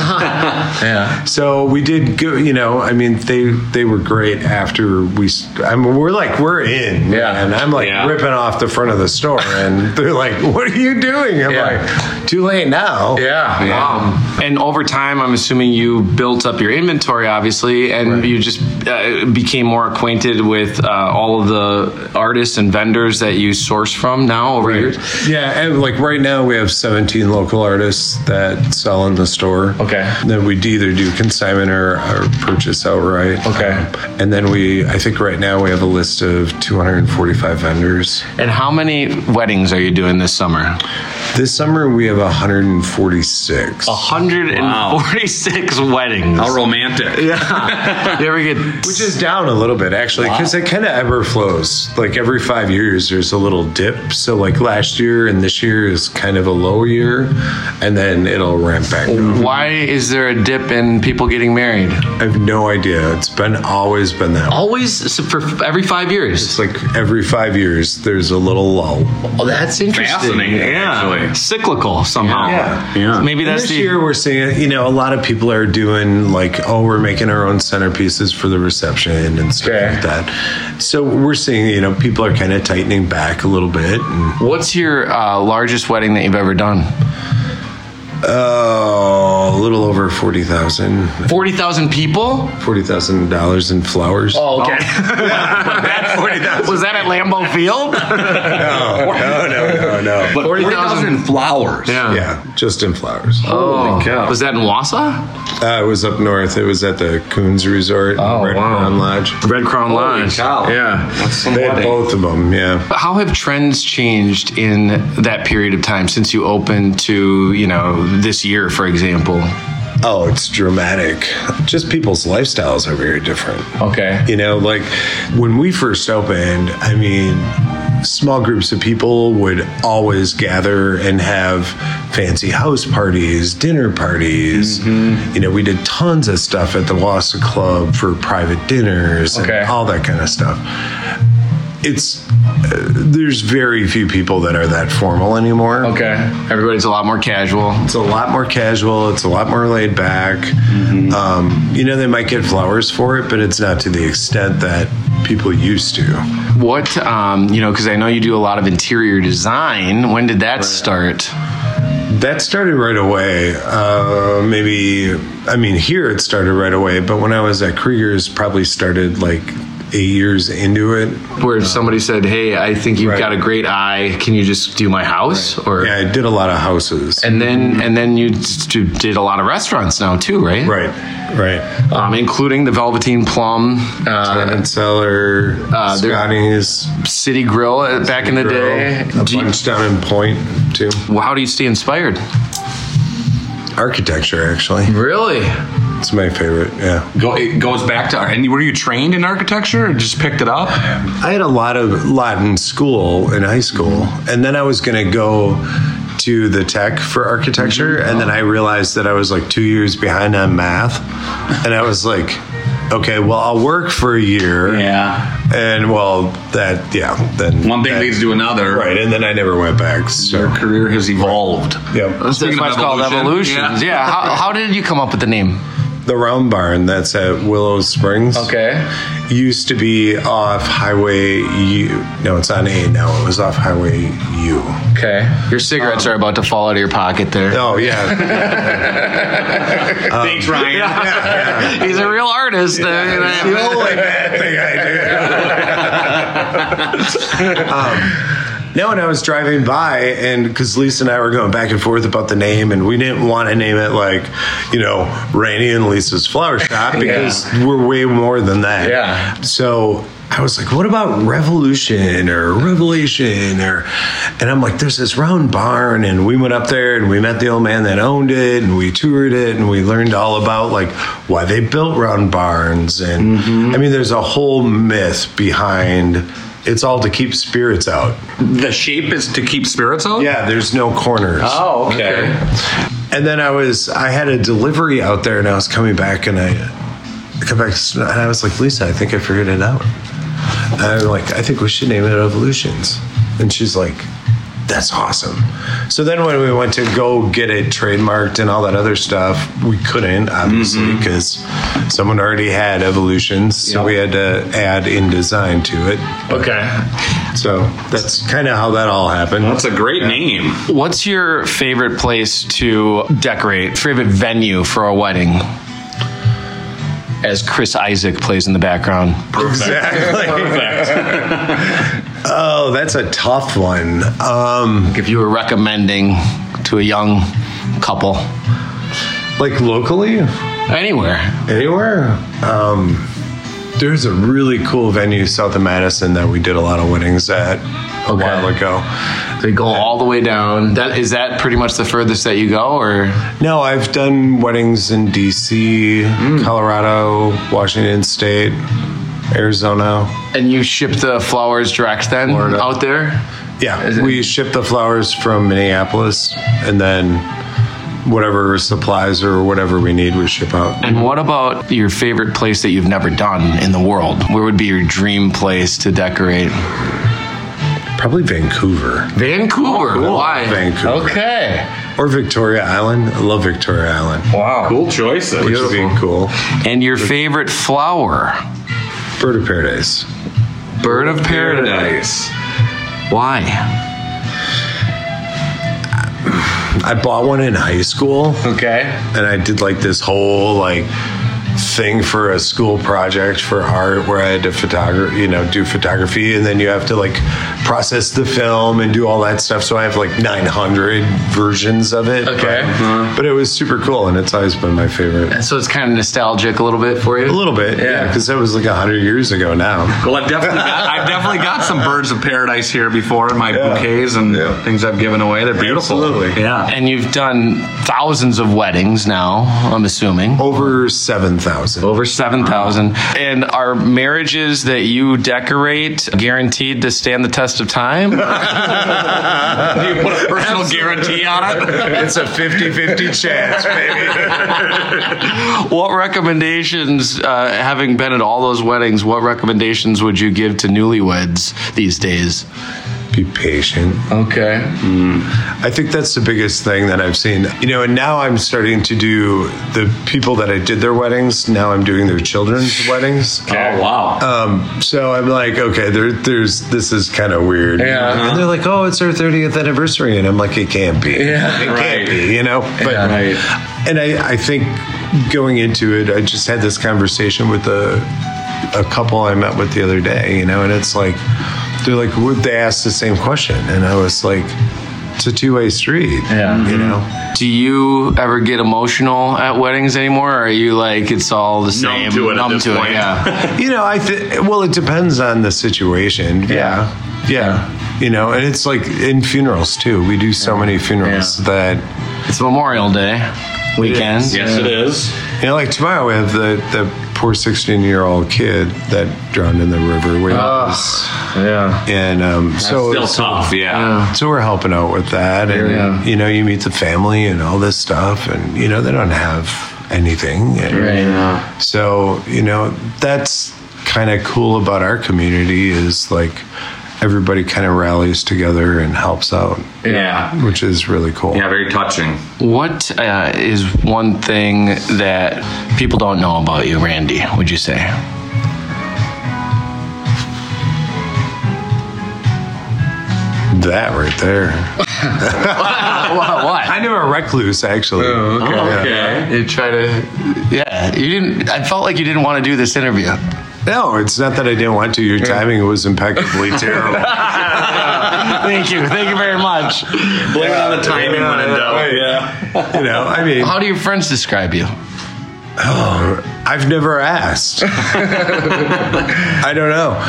Yeah. So we did go, they were great after we're in. Yeah. And I'm like ripping off the front of the store and they're like, what are you doing? I'm like, too late now. Yeah. And over time, I'm assuming you built up your inventory, obviously, and you just became more acquainted with all of the artists and vendors that you source from now over years. Yeah. And like right now we have 17 local artists that sell in the store. Okay. Then we'd either do consignment or purchase outright. Okay. And then I think right now we have a list of 245 vendors. And how many weddings are you doing this summer? This summer we have 146. 146 weddings. How romantic. Yeah. You ever get... Which is down a little bit, actually, because it kind of ever flows. Like every 5 years there's a little dip. So like last year and this year is kind of a low year, and then it'll ramp back up. Why is there a dip in people getting married? I have no idea. It's always been that way. Always? For every 5 years? It's like every 5 years there's a little lull. Oh, that's interesting. Fascinating, actually. Cyclical somehow. Yeah. Maybe that's this year we're seeing, a lot of people are doing like, we're making our own centerpieces for the reception and stuff like that. So we're seeing, people are kind of tightening back a little bit. What's your largest wedding that you've ever done? A little over 40,000. 40,000 people? $40,000 in flowers. Oh, okay. Was that at Lambeau Field? No. But 40,000 in flowers. Yeah, just in flowers. Holy cow. Was that in Wausau? It was up north. It was at the Coons Resort, Red Crown Lodge. Red Crown Lodge. Cow. Yeah. They had both of them, yeah. How have trends changed in that period of time since you opened to, this year, for example? Oh, it's dramatic. Just people's lifestyles are very different. Okay. Like when we first opened, small groups of people would always gather and have fancy house parties, dinner parties. We did tons of stuff at the Wausau Club for private dinners and all that kind of stuff. There's very few people that are that formal anymore. Okay. Everybody's a lot more casual. It's a lot more casual. It's a lot more laid back. They might get flowers for it, but it's not to the extent that people used to. What, because I know you do a lot of interior design. When did that start? That started right away. Here it started right away, but when I was at Krieger's, probably started like 8 years into it. Where somebody said, hey, I think you've got a great eye. Can you just do my house? Or yeah, I did a lot of houses. And then you did a lot of restaurants now too, right? Right. Including the Velveteen Plum. Tenant Cellar, Scotty's. City Grill back in the day. A bunch down in Point too. Well, how do you stay inspired? Architecture, actually. Really? It's my favorite, yeah. It goes back to, and were you trained in architecture or just picked it up? I had a lot in school, in high school, and then I was going to go to the tech for architecture, and then I realized that I was like 2 years behind on math, and I was like, okay, well, I'll work for a year. Yeah. And then one thing leads to another. Right, and then I never went back. So your career has evolved. Yep. That's why it's called Evolutions. Yeah. How did you come up with the name? The Round Barn, that's at Willow Springs. Okay. Used to be off Highway U. No, it's on A now. It was off Highway U. Okay. Your cigarettes are about to fall out of your pocket there. Oh, yeah. Thanks, Ryan. Yeah. He's a real artist. It's the only bad thing I do. No, and I was driving by, and because Lisa and I were going back and forth about the name, and we didn't want to name it like, Randy and Lisa's Flower Shop, because we're way more than that. Yeah. So I was like, what about Revolution or Revelation? And I'm like, there's this round barn. And we went up there and we met the old man that owned it, and we toured it, and we learned all about like why they built round barns. And I mean, there's a whole myth behind. It's all to keep spirits out. The shape is to keep spirits out? Yeah, there's no corners. Oh, okay. And then I had a delivery out there, and I was coming back, and I come back, and I was like, Lisa, I think I figured it out. And I'm like, I think we should name it Evolutions. And she's like, that's awesome. So then when we went to go get it trademarked and all that other stuff, we couldn't, obviously, because someone already had Evolutions. So we had to add InDesign to it. Okay. So that's kind of how that all happened. That's a great name. What's your favorite place to decorate? Favorite venue for a wedding? As Chris Isaac plays in the background. Exactly. Perfect. Oh, that's a tough one. If you were recommending to a young couple. Like locally? Anywhere. There's a really cool venue south of Madison that we did a lot of weddings at a while ago. They go all the way down. Is that pretty much the furthest that you go, or? No, I've done weddings in D.C., Colorado, Washington State, Arizona. And you ship the flowers direct then out there? Yeah, we ship the flowers from Minneapolis, and then whatever supplies or whatever we need, we ship out. And what about your favorite place that you've never done in the world? Where would be your dream place to decorate? Probably Vancouver. Vancouver? Cool. Why? Vancouver. Okay. Or Victoria Island. I love Victoria Island. Wow. Cool choices. Which would be cool. And your favorite flower? Bird of Paradise. Bird of Paradise. Why? I bought one in high school. Okay. And I did like this whole thing for a school project for art where I had to do photography, and then you have to process the film and do all that stuff. So I have 900 versions of it. Okay. But it was super cool, and it's always been my favorite. And so it's kind of nostalgic a little bit for you? A little bit, yeah, because that was 100 years ago now. Well, I've definitely got some birds of paradise here before in my bouquets and things I've given away. They're beautiful. Absolutely. Yeah. And you've done thousands of weddings now, I'm assuming. Over 7,000. Over 7,000. And are marriages that you decorate guaranteed to stand the test of time? Do you put a personal guarantee on it? It's a 50-50 chance, baby. What recommendations, having been at all those weddings, what recommendations would you give to newlyweds these days? Be patient. Okay. I think that's the biggest thing that I've seen. And now I'm starting to do the people that I did their weddings. Now I'm doing their children's weddings. Okay. Oh, wow. So I'm like, okay, this is kind of weird. Yeah. And they're like, oh, it's our 30th anniversary. And I'm like, it can't be. Yeah. It can't be, But, and I think going into it, I just had this conversation with a couple I met with the other day, and it's like, they're like, would they ask the same question? And I was like, it's a two-way street. Yeah. Do you ever get emotional at weddings anymore? Or are you like, it's all the same? Numb to it. Yeah. Well, it depends on the situation. Yeah. And it's like in funerals too. We do so many funerals that it's Memorial Day weekend. Yes, it is. Like tomorrow we have the poor 16-year-old kid that drowned in the river. And That's still tough. Yeah. So we're helping out with that, and you meet the family and all this stuff, and they don't have anything. And so that's kind of cool about our community is everybody kind of rallies together and helps out. Yeah. Which is really cool. Yeah, very touching. What is one thing that people don't know about you, Randy, would you say? That right there. What? I'm a recluse, actually. Oh, okay. You try to... Yeah. You didn't... I felt like you didn't want to do this interview. No, it's not that I didn't want to. Your timing was impeccably terrible. Thank you very much. Blame it on the timing when in doubt. You know, I mean, how do your friends describe you? Oh, I've never asked. I don't know.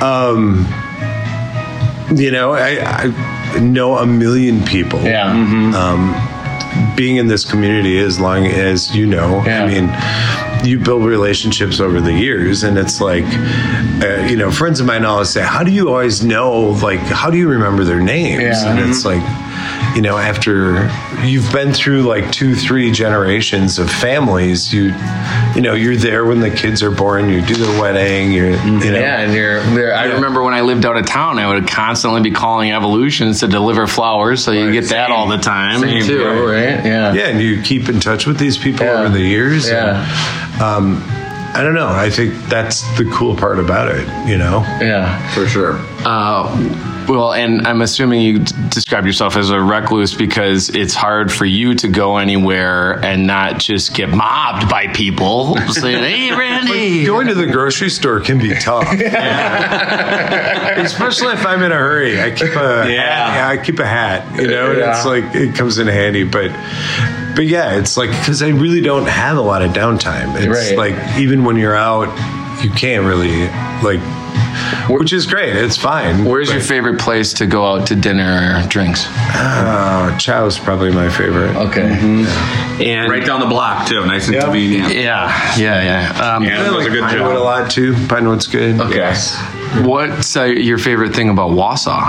You know, I know a million people. Yeah. Being in this community as long as you know, I mean, you build relationships over the years, and it's like, you know, friends of mine always say, how do you always know, like, how do you remember their names? And it's like, you know, after you've been through like 2-3 generations of families, you know, you're there when the kids are born, you do the wedding, you know. Yeah, and you're there. I remember when I lived out of town, I would constantly be calling Evolutions to deliver flowers, so you get that all the time too, right? Yeah. Yeah, and you keep in touch with these people over the years. Yeah. And, I don't know. I think that's the cool part about it, you know? Yeah, for sure. Well, and I'm assuming you describe yourself as a recluse because it's hard for you to go anywhere and not just get mobbed by people saying, "Hey, Randy." Going to the grocery store can be tough. Especially if I'm in a hurry. I keep a hat, you know, and it's like, it comes in handy. But yeah, it's like, because I really don't have a lot of downtime. It's like, even when you're out, you can't really, like, which is great. It's fine. Where's your favorite place to go out to dinner or drinks? Chow's probably my favorite. Okay. And right down the block too, nice and convenient. Yeah. I like Pinewood a lot too. Pinewood's good. Okay. Yes. What's your favorite thing about Wausau?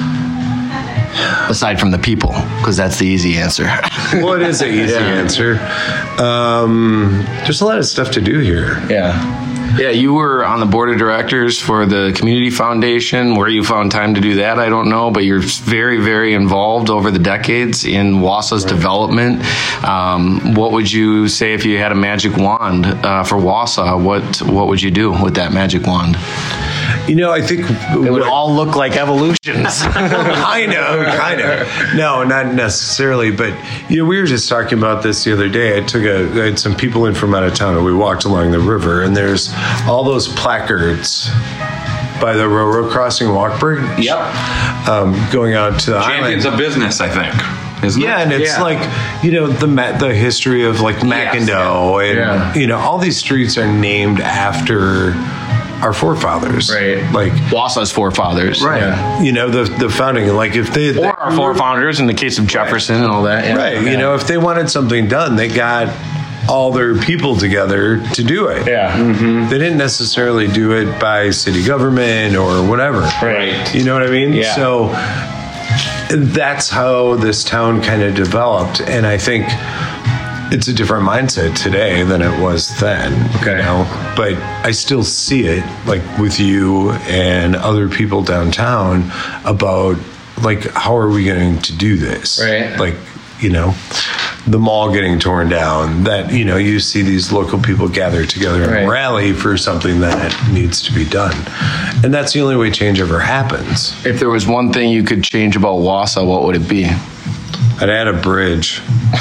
Aside from the people, because that's the easy answer. Well, it is an easy answer. There's a lot of stuff to do here. Yeah, you were on the board of directors for the Community Foundation. Where you found time to do that, I don't know, but you're very, very involved over the decades in Wausau's development. What would you say if you had a magic wand for Wausau? What would you do with that magic wand? You know, I think it would all look like Evolutions. kind of. No, not necessarily. But, you know, we were just talking about this the other day. I had some people in from out of town, and we walked along the river, and there's all those placards by the railroad crossing walk bridge. Yep. Going out to the Champions of Business, I think. Isn't it? And it's like, you know, the history of like McIndoe and, you know, all these streets are named after our forefathers, right? Like Wausau's forefathers, right? Yeah. You know, the founding, like if they or our forefathers in the case of Jefferson and all that, right? You know, if they wanted something done, they got all their people together to do it. They didn't necessarily do it by city government or whatever, right? You know what I mean? Yeah. So that's how this town kind of developed, and I think it's a different mindset today than it was then. You know? But I still see it, like with you and other people downtown, about like, how are we going to do this? Right. Like, you know, the mall getting torn down, that, you know, you see these local people gather together and rally for something that needs to be done. And that's the only way change ever happens. If there was one thing you could change about Wausau, what would it be? I'd add a bridge.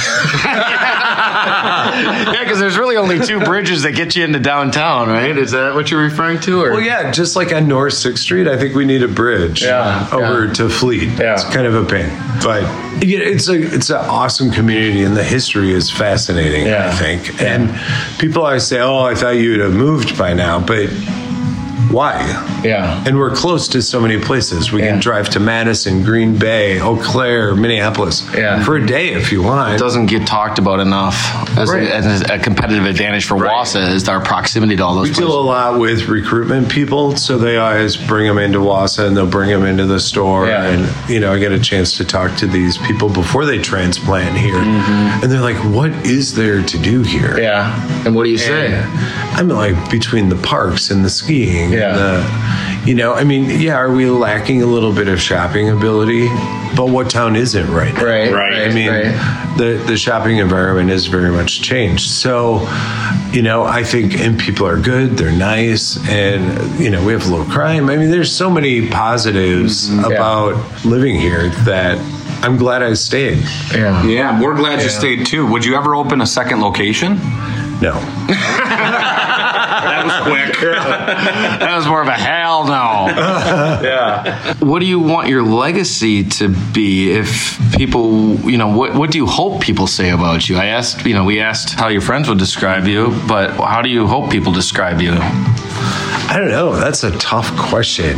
Yeah, because there's really only 2 bridges that get you into downtown, right? Is that what you're referring to? Or? Well, yeah, just like on North 6th Street, I think we need a bridge over to Fleet. Yeah. It's kind of a pain. But you know, it's an awesome community, and the history is fascinating, I think. And people always say, oh, I thought you'd have moved by now. But why? Yeah. And we're close to so many places. We can drive to Madison, Green Bay, Eau Claire, Minneapolis for a day if you want. It doesn't get talked about enough as a competitive advantage for Wausau is our proximity to all those places. We deal a lot with recruitment people, so they always bring them into Wausau and they'll bring them into the store. And, you know, I get a chance to talk to these people before they transplant here. And they're like, what is there to do here? Yeah. And what do you say? I'm like, between the parks and the skiing. You know, I mean, are we lacking a little bit of shopping ability? But what town isn't right now? Right. I mean, the shopping environment has very much changed. So, you know, I think, and people are good, they're nice, and, you know, we have low crime. I mean, there's so many positives about living here that I'm glad I stayed. Yeah, we're glad you stayed too. Would you ever open a second location? No. That was quick. That was more of a hell no. Yeah. What do you want your legacy to be if people, what do you hope people say about you? We asked how your friends would describe you, but how do you hope people describe you? I don't know. That's a tough question.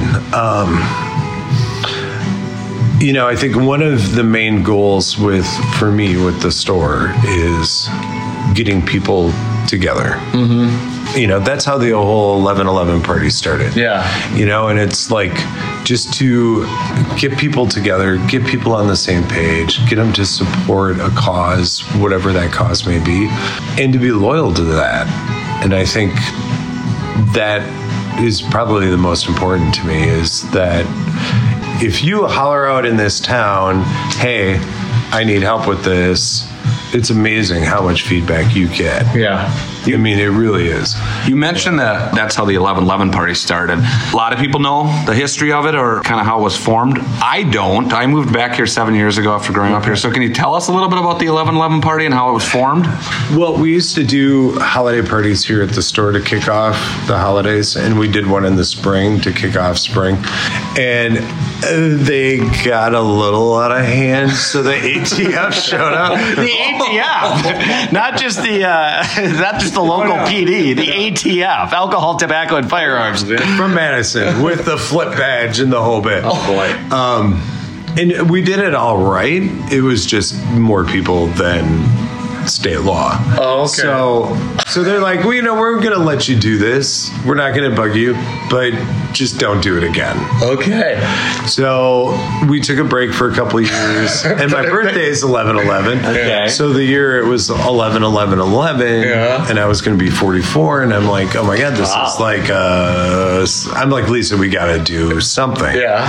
I think one of the main goals for me with the store is getting people together. Mm-hmm. That's how the whole 11/11 party started. Yeah. And it's like just to get people together, get people on the same page, get them to support a cause, whatever that cause may be, and to be loyal to that. And I think that is probably the most important to me, is that if you holler out in this town, hey, I need help with this, it's amazing how much feedback you get. Yeah. I mean, it really is. You mentioned that that's how the 11/11 party started. A lot of people know the history of it or kind of how it was formed. I don't. I moved back here 7 years ago after growing up here. So can you tell us a little bit about the 11/11 party and how it was formed? Well, we used to do holiday parties here at the store to kick off the holidays, and we did one in the spring to kick off spring. And they got a little out of hand, so the ATF showed up. The ATF, not just the local PD, the ATF, Alcohol, Tobacco, and Firearms. From Madison, with the flip badge and the whole bit. Oh, boy. And we did it all right. It was just more people than state law. Oh, okay. So they're like, well, we're going to let you do this. We're not going to bug you, but just don't do it again. Okay. So we took a break for a couple of years, and my birthday is 11/11. Okay. So the year it was 11/11/11, and I was going to be 44, and I'm like, oh my God, this is like, I'm like, Lisa, we got to do something. Yeah.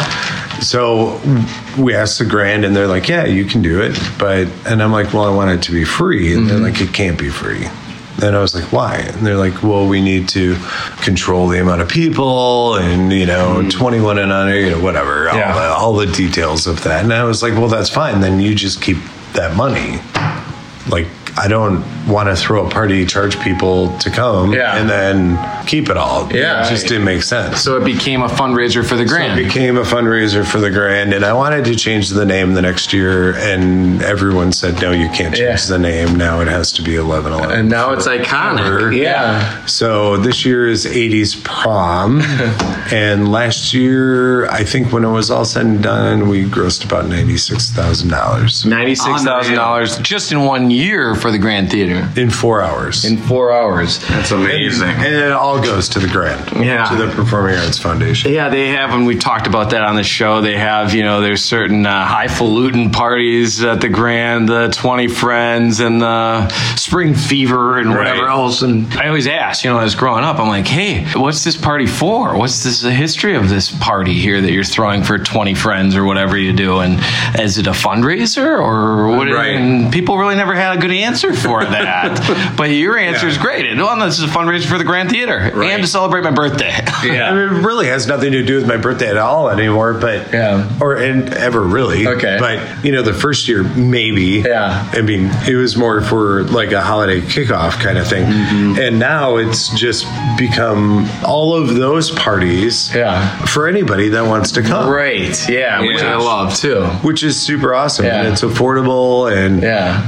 So we asked the Grand, and they're like, yeah, you can do it. And I'm like, well, I want it to be free. And they're like, it can't be free. And I was like, why? And they're like, well, we need to control the amount of people and, 21 and under, whatever, all the details of that. And I was like, well, that's fine. Then you just keep that money. Like, I don't want to throw a party, charge people to come, and then keep it all. Yeah. It just didn't make sense. So it became a fundraiser for the Grand. So it became a fundraiser for the Grand, and I wanted to change the name the next year, and everyone said, no, you can't change the name. Now it has to be 11/11. And now it's iconic. Yeah. So this year is 80s prom, and last year, I think when it was all said and done, we grossed about $96,000. $96,000 just in 1 year for the Grand Theater. In 4 hours. In 4 hours. That's amazing. And it all goes to the Grand. Yeah. To the Performing Arts Foundation. Yeah, they have, and we talked about that on the show, they have, there's certain highfalutin parties at the Grand, the 20 Friends and the Spring Fever and whatever else. And I always ask, as I was growing up, I'm like, hey, what's this party for? What's the history of this party here that you're throwing for 20 friends or whatever you do? And is it a fundraiser or what? Right. And people really never had a good answer for that. But your answer is great. Well, this is a fundraiser for the Grand Theater and to celebrate my birthday. Yeah. I mean, it really has nothing to do with my birthday at all anymore, but ever really. Okay. But the first year maybe. Yeah. I mean, it was more for like a holiday kickoff kind of thing. Mm-hmm. And now it's just become all of those parties for anybody that wants to come. Right. Yeah, which I love too. Which is super awesome. Yeah. And it's affordable and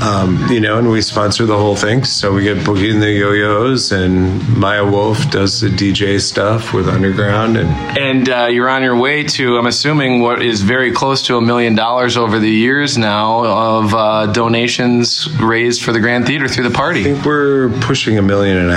and we sponsor the whole thing. So we get Boogie and the Yo-Yos, and Maya Wolf does the DJ stuff with Underground. And you're on your way to, I'm assuming, what is very close to $1 million over the years now of donations raised for the Grand Theater through the party. I think we're pushing $1.5 million.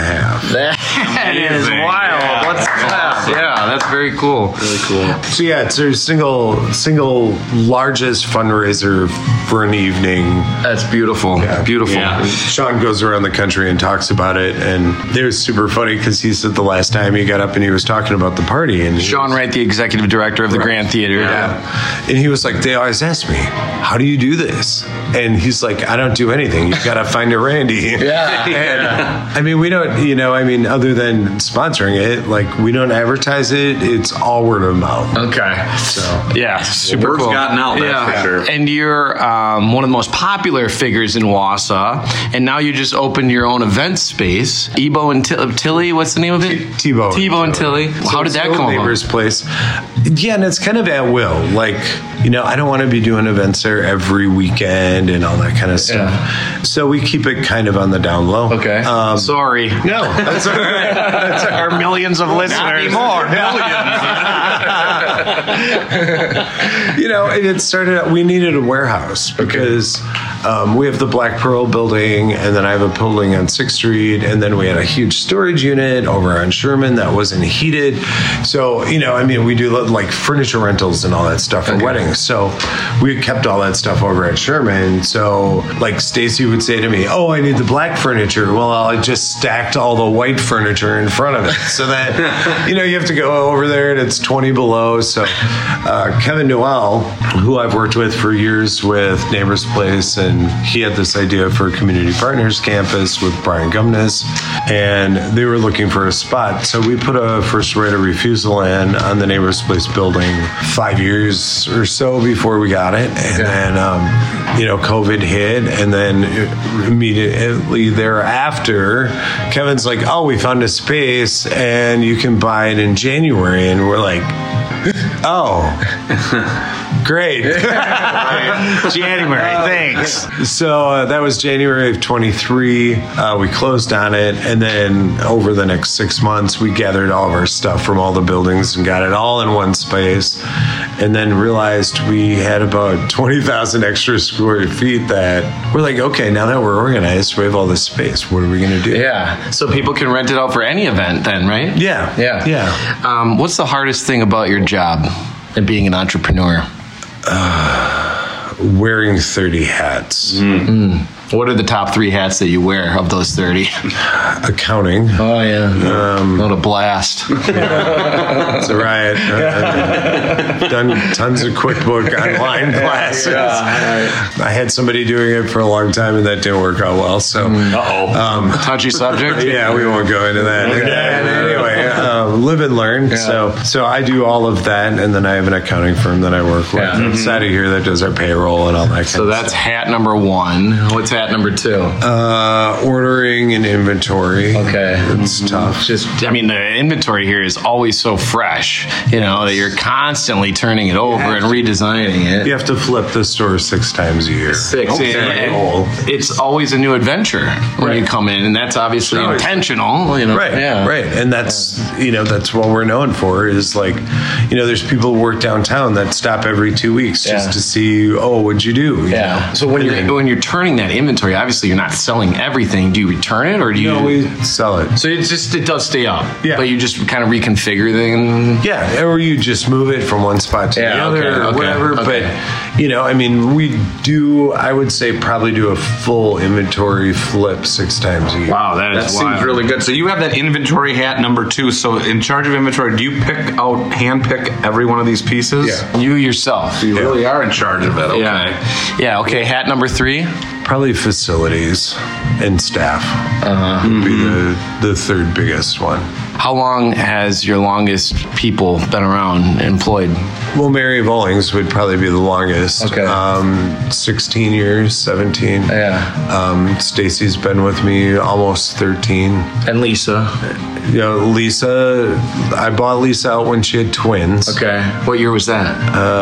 That is wild. Yeah. What's that? Yeah, that's very cool. Really cool. So it's our single largest fundraiser for an evening. That's beautiful. Yeah. Beautiful. Yeah. Sean goes around the country and talks about it, and it was super funny because he said the last time he got up and he was talking about the party, and Sean Wright, the executive director of the Grand Theater. Yeah. And he was like, they always ask me, how do you do this? And he's like, I don't do anything. You've got to find a Randy. Yeah. And, I mean, we don't, other than sponsoring it, like we don't advertise it. It's all word of mouth. Okay. So yeah, super word's cool. gotten out, that's for sure. And you're one of the most popular figures in Wausau, and now you just opened your own event space, Ebo and Tilly. What's the name of it? Tebow and Tilly. How did that come about? Neighbor's place. Yeah, and it's kind of at will. Like, I don't want to be doing events there every weekend and all that kind of stuff. Yeah. So we keep it kind of on the down low. Okay. Sorry. No, that's all right. That's our millions of listeners. Not anymore. It started out, we needed a warehouse because we have the Black Pearl building, and then I have a building on 6th Street, and then we had a huge storage unit over on Sherman that wasn't heated. So, we do like furniture rentals and all that stuff for weddings. So we kept all that stuff over at Sherman. So like Stacy would say to me, oh, I need the black furniture. Well, I just stacked all the white furniture in front of it. So that, you have to go over there and it's 20 below. So Kevin Noel, who I've worked with for years with Neighbor's Place, and he had this idea for Community Partners Campus with Brian Gumness, and they were looking for a spot. So we put a first right of refusal in on the Neighbor's Place building 5 years or so before we got it. And then, COVID hit, and then immediately thereafter, Kevin's like, oh, we found a space and you can buy it in January. And we're like, oh, great. January, thanks. So that was January of 23. We closed on it. And then over the next 6 months, we gathered all of our stuff from all the buildings and got it all in one space. And then realized we had about 20,000 extra square feet that we're like, okay, now that we're organized, we have all this space. What are we going to do? Yeah. So people can rent it out for any event then, right? Yeah. Yeah. What's the hardest thing about your job and being an entrepreneur? Wearing 30 hats. What are the top 3 hats that you wear of those 30? Accounting. Oh, yeah. What a blast. It's a riot. I've done tons of QuickBook online classes. I had somebody doing it for a long time, and that didn't work out well. So, touchy subject? Yeah, we won't go into that. Anyway, live and learn. Yeah. So I do all of that, and then I have an accounting firm that I work with outside of here that does our payroll and all that kind of stuff. So that's hat number 1. What's hat number 2? Ordering and inventory. Okay. It's tough. The inventory here is always so fresh, that you're constantly turning it over and redesigning it. You have to flip the store 6 times a year. 6. It's always a new adventure when you come in, and that's obviously intentional. Right. Yeah. Right. And that's what we're known for is like, there's people who work downtown that stop every 2 weeks just to see, what'd you do? Yeah. So when you're turning that inventory, obviously you're not selling everything. Do you return it or do you? No, we sell it. So it does stay up. Yeah. But you just kind of reconfigure things. Yeah. Or you just move it from one spot to the other or whatever. Okay. But, we do, I would say, probably do a full inventory flip 6 times a year. Wow, that seems really good. So you have that inventory hat number 2. So in charge of inventory, do you hand pick every one of these pieces? Yeah. You yourself. So you really are in charge of it. Okay. Yeah. Okay. Hat number 3. Probably facilities and staff would be the third biggest one. How long has your longest people been around, employed? Well, Mary Vollings would probably be the longest. Okay. 16 years, 17. Yeah. Stacy's been with me almost 13. And Lisa? Lisa, I bought Lisa out when she had twins. Okay. What year was that?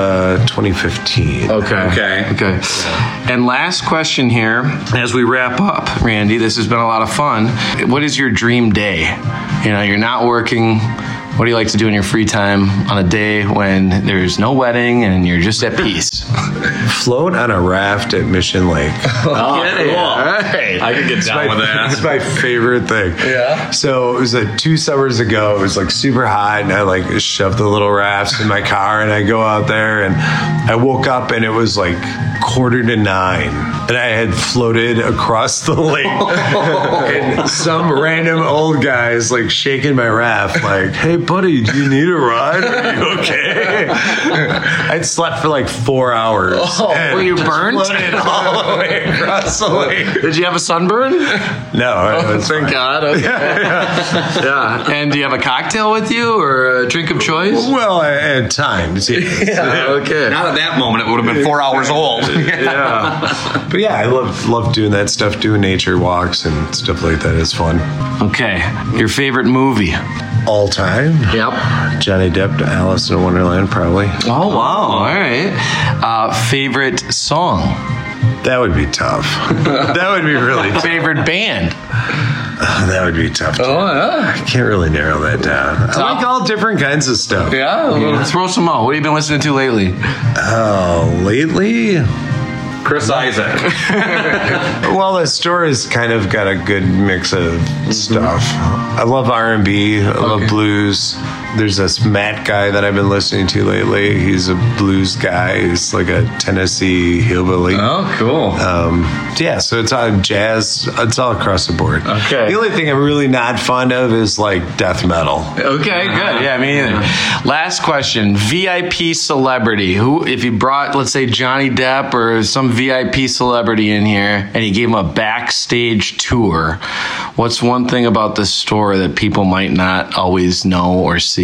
2015. Okay. And last question here, as we wrap up, Randy, this has been a lot of fun. What is your dream day? You're not working. What do you like to do in your free time on a day when there's no wedding and you're just at peace? Float on a raft at Mission Lake. All right. right. I could get down with that. It's my favorite thing. Yeah. So it was 2 summers ago. It was like super hot, and I shoved the little rafts in my car, and I go out there, and I woke up, and it was like 8:45, and I had floated across the lake, and some random old guy is like shaking my raft, like, "Hey, buddy, do you need a ride? Are you okay?" I'd slept for like 4 hours. Were you burnt? Floated all the way across the lake. Did you have a sunburn? No. Thank God. Okay. Yeah. And do you have a cocktail with you or a drink of choice? Well, I had time. Okay. Not at that moment. It would have been 4 hours old. Yeah. But yeah, I love doing that stuff, doing nature walks and stuff like that. It's fun. Okay. Your favorite movie? All time? Yep. Johnny Depp, Alice in Wonderland, probably. Oh, wow. All right. Favorite song? That would be tough. That would be really tough. Favorite band? That would be tough. I can't really narrow that down. I like all different kinds of stuff. Yeah? Let's throw some out. What have you been listening to lately? Lately? Chris Isaac. Well, the store has kind of got a good mix of stuff. I love R&B. I love blues. There's this Matt guy that I've been listening to lately. He's a blues guy. He's like a Tennessee hillbilly. Oh, cool. Yeah, so it's on jazz. It's all across the board. Okay. The only thing I'm really not fond of is like death metal. Okay, good. Yeah, me either. Last question. VIP celebrity. Who, if you brought, let's say, Johnny Depp or some VIP celebrity in here and you gave him a backstage tour, what's one thing about this store that people might not always know or see?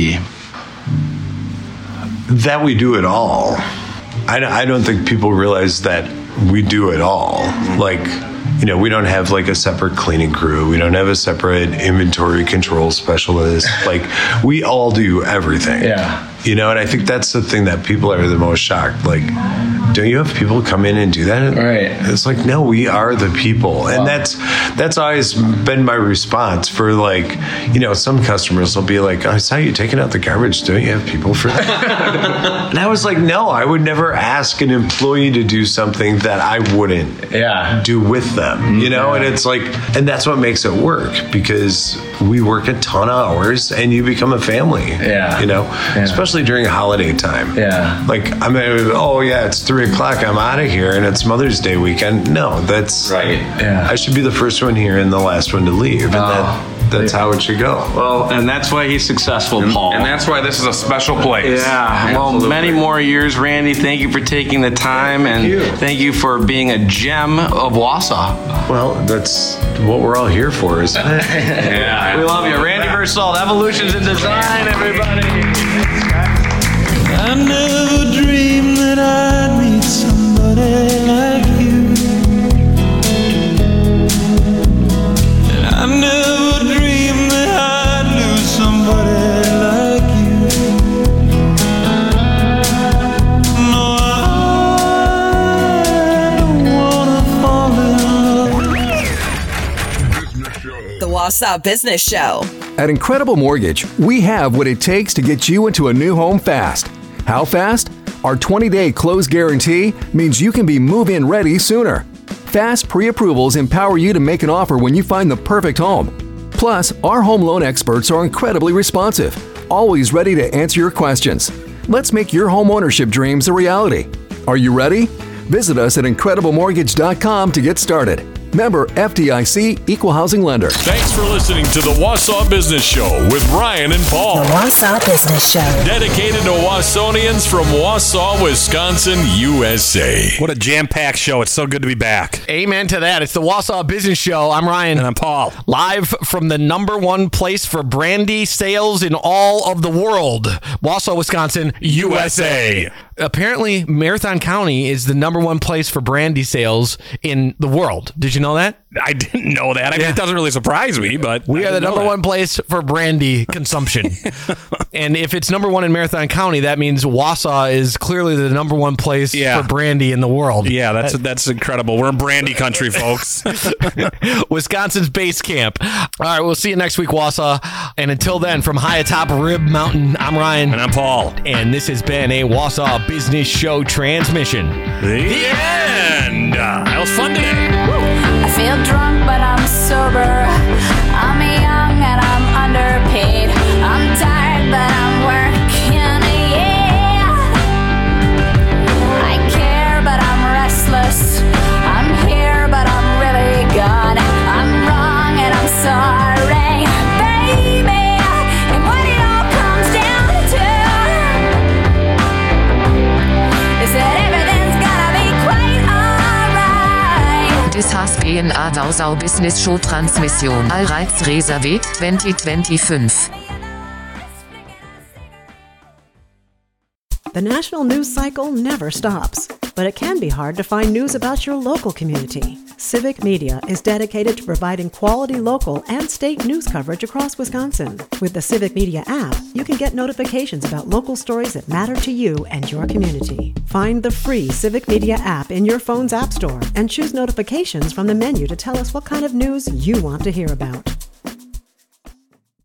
That we do it all. I don't think people realize that we do it all. Like, we don't have like a separate cleaning crew. We don't have a separate inventory control specialist. Like, we all do everything. Yeah. And I think that's the thing that people are the most shocked. Like, don't you have people come in and do that? Right. It's like, no, we are the people. And that's always been my response for like, some customers will be like, I saw you taking out the garbage. Don't you have people for that? And I was like, no, I would never ask an employee to do something that I wouldn't do with them, And it's like, and that's what makes it work, because we work a ton of hours and you become a family, especially during holiday time. Yeah. Like, it's 3 o'clock. I'm out of here and it's Mother's Day weekend. No, that's right. Yeah. I should be the first one here and the last one to leave. And that's how it should go. Well, and that's why he's successful, Paul. And that's why this is a special place. Yeah. Absolutely. Well, many more years, Randy. Thank you for taking the time, thank you for being a gem of Wausau. Well, that's what we're all here for, isn't it? Yeah. We love you. Randy Versailles, Evolutions in Design, everybody. I never dreamed that I'd meet somebody like you. And I never dreamed that I'd lose somebody like you. No, I don't wanna fall in love. The Wausau Business Show. At Incredible Mortgage, we have what it takes to get you into a new home fast. How fast? Our 20-day close guarantee means you can be move-in ready sooner. Fast pre-approvals empower you to make an offer when you find the perfect home. Plus, our home loan experts are incredibly responsive, always ready to answer your questions. Let's make your home ownership dreams a reality. Are you ready? Visit us at IncredibleMortgage.com to get started. Member FDIC, Equal Housing Lender. Thanks for listening to the Wausau Business Show with Ryan and Paul. The Wausau Business Show. Dedicated to Wausonians from Wausau, Wisconsin, USA. What a jam-packed show. It's so good to be back. Amen to that. It's the Wausau Business Show. I'm Ryan. And I'm Paul. Live from the #1 place for brandy sales in all of the world. Wausau, Wisconsin, USA. Apparently, Marathon County is the #1 place for brandy sales in the world. Did you know that? I didn't know that. I mean, it doesn't really surprise me, but we are the #1 place for brandy consumption. And if it's #1 in Marathon County, that means Wausau is clearly the #1 place for brandy in the world. Yeah, that's incredible. We're in brandy country, folks. Wisconsin's base camp. All right, we'll see you next week, Wausau. And until then, from high atop Rib Mountain, I'm Ryan. And I'm Paul. And this has been a Wausau Business Show transmission. The end. That was fun today. I feel DNA Dausau Business Show Transmission. Allreiz reserviert 2025. The national news cycle never stops, but it can be hard to find news about your local community. Civic Media is dedicated to providing quality local and state news coverage across Wisconsin. With the Civic Media app, you can get notifications about local stories that matter to you and your community. Find the free Civic Media app in your phone's app store and choose notifications from the menu to tell us what kind of news you want to hear about.